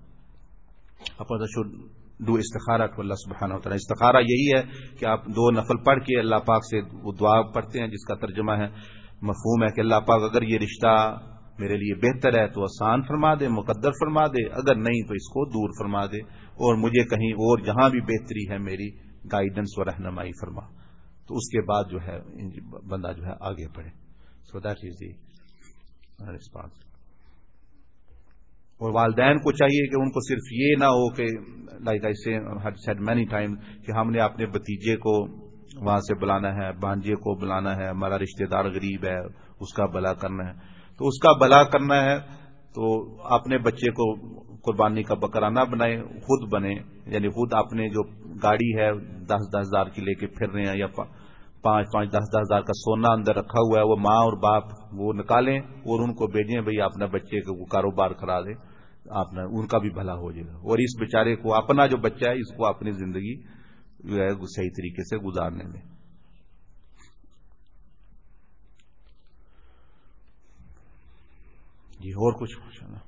[SPEAKER 1] ڈو استخارہ ٹو اللہ سبحانہ و تعالیٰ. استخارہ یہی ہے کہ آپ 2 نفل پڑھ کے اللہ پاک سے وہ دعا پڑھتے ہیں جس کا ترجمہ ہے، مفہوم ہے کہ اللہ پاک اگر یہ رشتہ میرے لیے بہتر ہے تو آسان فرما دے، مقدر فرما دے، اگر نہیں تو اس کو دور فرما دے، اور مجھے کہیں اور جہاں بھی بہتری ہے میری گائیڈنس و رہنمائی فرما. تو اس کے بعد جو ہے بندہ جو ہے آگے بڑھے. So that is the response. اور والدین کو چاہیے کہ ان کو صرف یہ نہ ہو کہ like I said many time کہ ہم نے اپنے بھتیجے کو وہاں سے بلانا ہے، بھانجے کو بلانا ہے، ہمارا رشتہ دار غریب ہے اس کا بھلا کرنا ہے. تو اس کا بھلا کرنا ہے تو اپنے بچے کو قربانی کا بکرا نہ بنائے، خود بنے، یعنی خود اپنے جو گاڑی ہے 10-10 ہزار کی لے کے پھر رہے ہیں یا 5-10 ہزار کا سونا اندر رکھا ہوا ہے، وہ ماں اور باپ وہ نکالیں اور ان کو بھیجیں بھئی اپنا بچے کو کاروبار کرا دیں، ان کا بھی بھلا ہو جائے گا، اور اس بیچارے کو اپنا جو بچہ ہے اس کو اپنی زندگی جو ہے صحیح طریقے سے گزارنے دیں. جی اور کچھ پوچھنا؟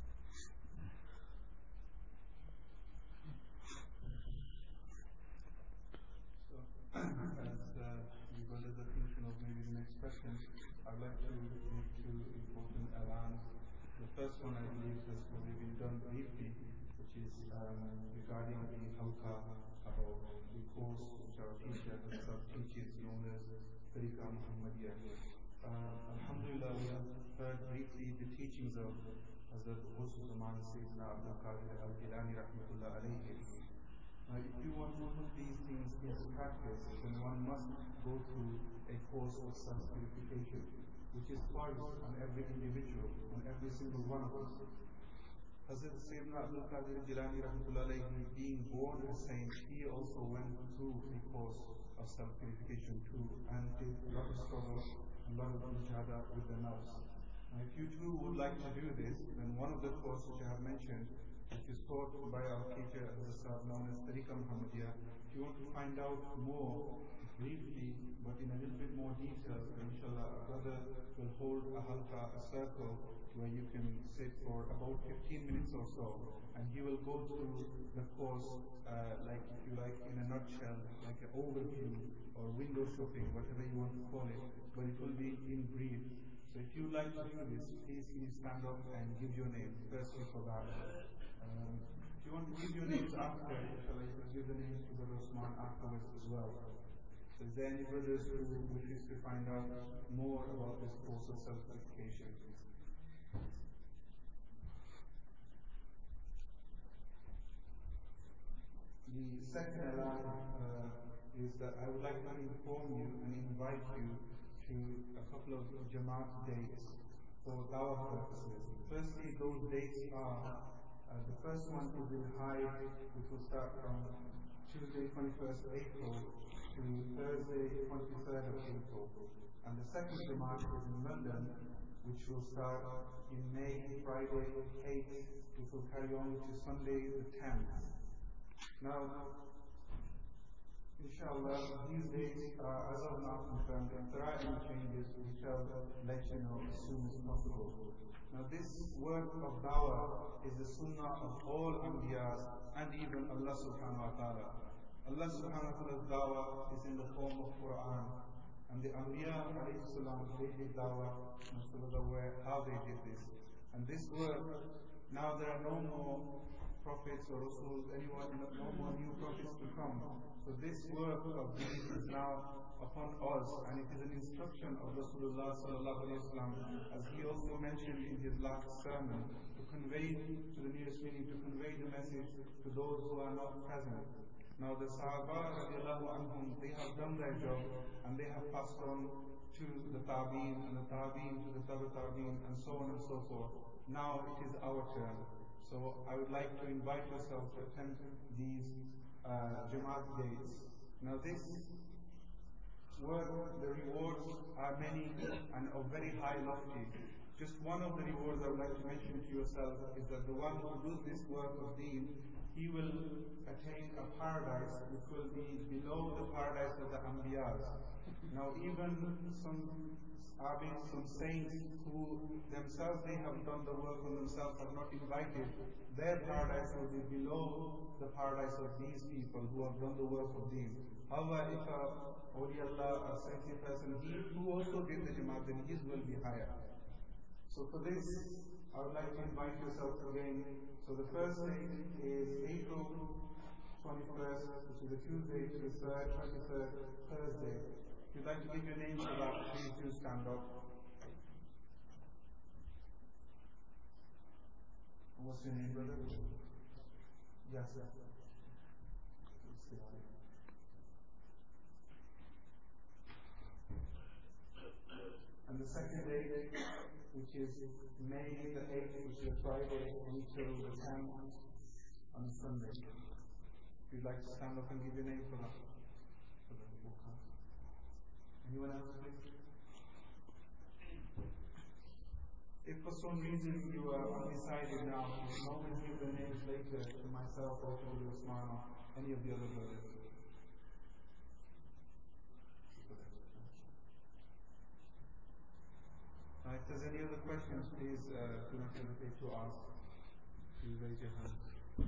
[SPEAKER 2] First one, I believe, has probably been done briefly, which is regarding the halqa about the course which our teacher Hazrat teaches, known as Tariqa Muhammadiyya. Alhamdulillah, we have heard briefly the teachings of Hazrat Ghus Zaman Sayyidina Abdul Qadir Al-Jilani Rahmatullah alayhi. If you want to put these things into practice, then one must go through a course of self-purification, which is farz on every individual, on every single one of us. Hazrat Sayyidina Abdul Qadir Jilani Rahmatullah alayhi, being born a saint, he also went through a course of self-purification too, and did a lot of struggle and a lot of mujahada with the nafs. Now, if you too would like to do this, then one of the courses which I have mentioned, which is taught by our teacher known as Tariqa Muhammadiyah, if you want to find out more briefly, but in a little bit more detail, inshallah, a brother will hold a halqa, a circle, where you can sit for about 15 minutes or so, and he will go through the course, like if you like, in a nutshell, like an overview or window shopping, whatever you want to call it, but it will be in brief. So if you would like to do this, please stand up and give your name, firstly for that. If you want to give your names after, inshallah, you can give the names to Brother Osman afterwards as well. So is there any brothers who wishes to find out more about this course of self-purification? The second alarm is that I would like to inform you and invite you to a couple of Jamaat dates for dawah purposes. Firstly, those dates are, the first one is in Hyde, which will start from Tuesday 21st April to Thursday 23rd of April. And the second Jamaat is in London, which will start in May, Friday 8th, which will carry on to Sunday the 10th. Now, inshallah, these dates are as of now confirmed. If there are any changes, we shall let you know as soon as possible. Now, this work of dawah is the sunnah of all anbiyas and even Allah subhanahu wa ta'ala. Allah subhanahu wa ta'ala's dawah is in the form of Quran. And the anbiya alayhi salam, they did dawah, most of us are aware how they did this. And this work, now there are no more prophets or Rasuls, no more new prophets to come. So this work of deen is now upon us, and it is an instruction of Rasulullah sallallahu alaihi wasallam, as he also mentioned in his last sermon, to convey to the nearest meaning, to convey the message to those who are not present. Now the Sahaba radiallahu anhum, they have done their job, and they have passed on to the Tabi'in, and the Tabi'in to the Tabi' Tabi'in, and so on and so forth. Now it is our turn. So I would like to invite yourself to attend these Jamaat dates. Now this work, the rewards are many and of very high lofty. Just one of the rewards I would like to mention to yourself is that the one who does this work of deen, he will attain a paradise which will be below the paradise of the Anbiyas. Now even some saints who themselves, they have done the work on themselves, have not invited, their paradise will be below the paradise of these people who have done the work of deen. However, if a awliya, a saintly person, he who also did the Jamaat, then his will be higher. So for this, I would like to invite yourself again. So the first date is April 21st, which is a Tuesday, to the 23rd, Thursday. If you'd like to give your name for that, please do stand up. What's your name, brother? Yes, sir. And the second date, which is May the 8th, which is Friday, until the 10th on Sunday. If you'd like to stand up and give your name for that. Anyone else, please? If for some reason you are undecided now, you can always give the names later to myself or to Usman or any of the other brothers. If there's any other questions, please do not hesitate to ask. Please raise your hand.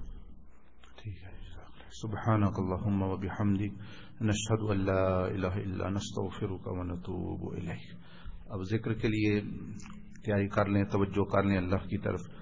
[SPEAKER 1] سبحانك اللهم وبحمدك نشهد أن لا إله إلا نستغفرك ونتوب إليك. अब जिक्र के लिए तैयारी कर लें, तवज्जो कर लें अल्लाह की तरफ.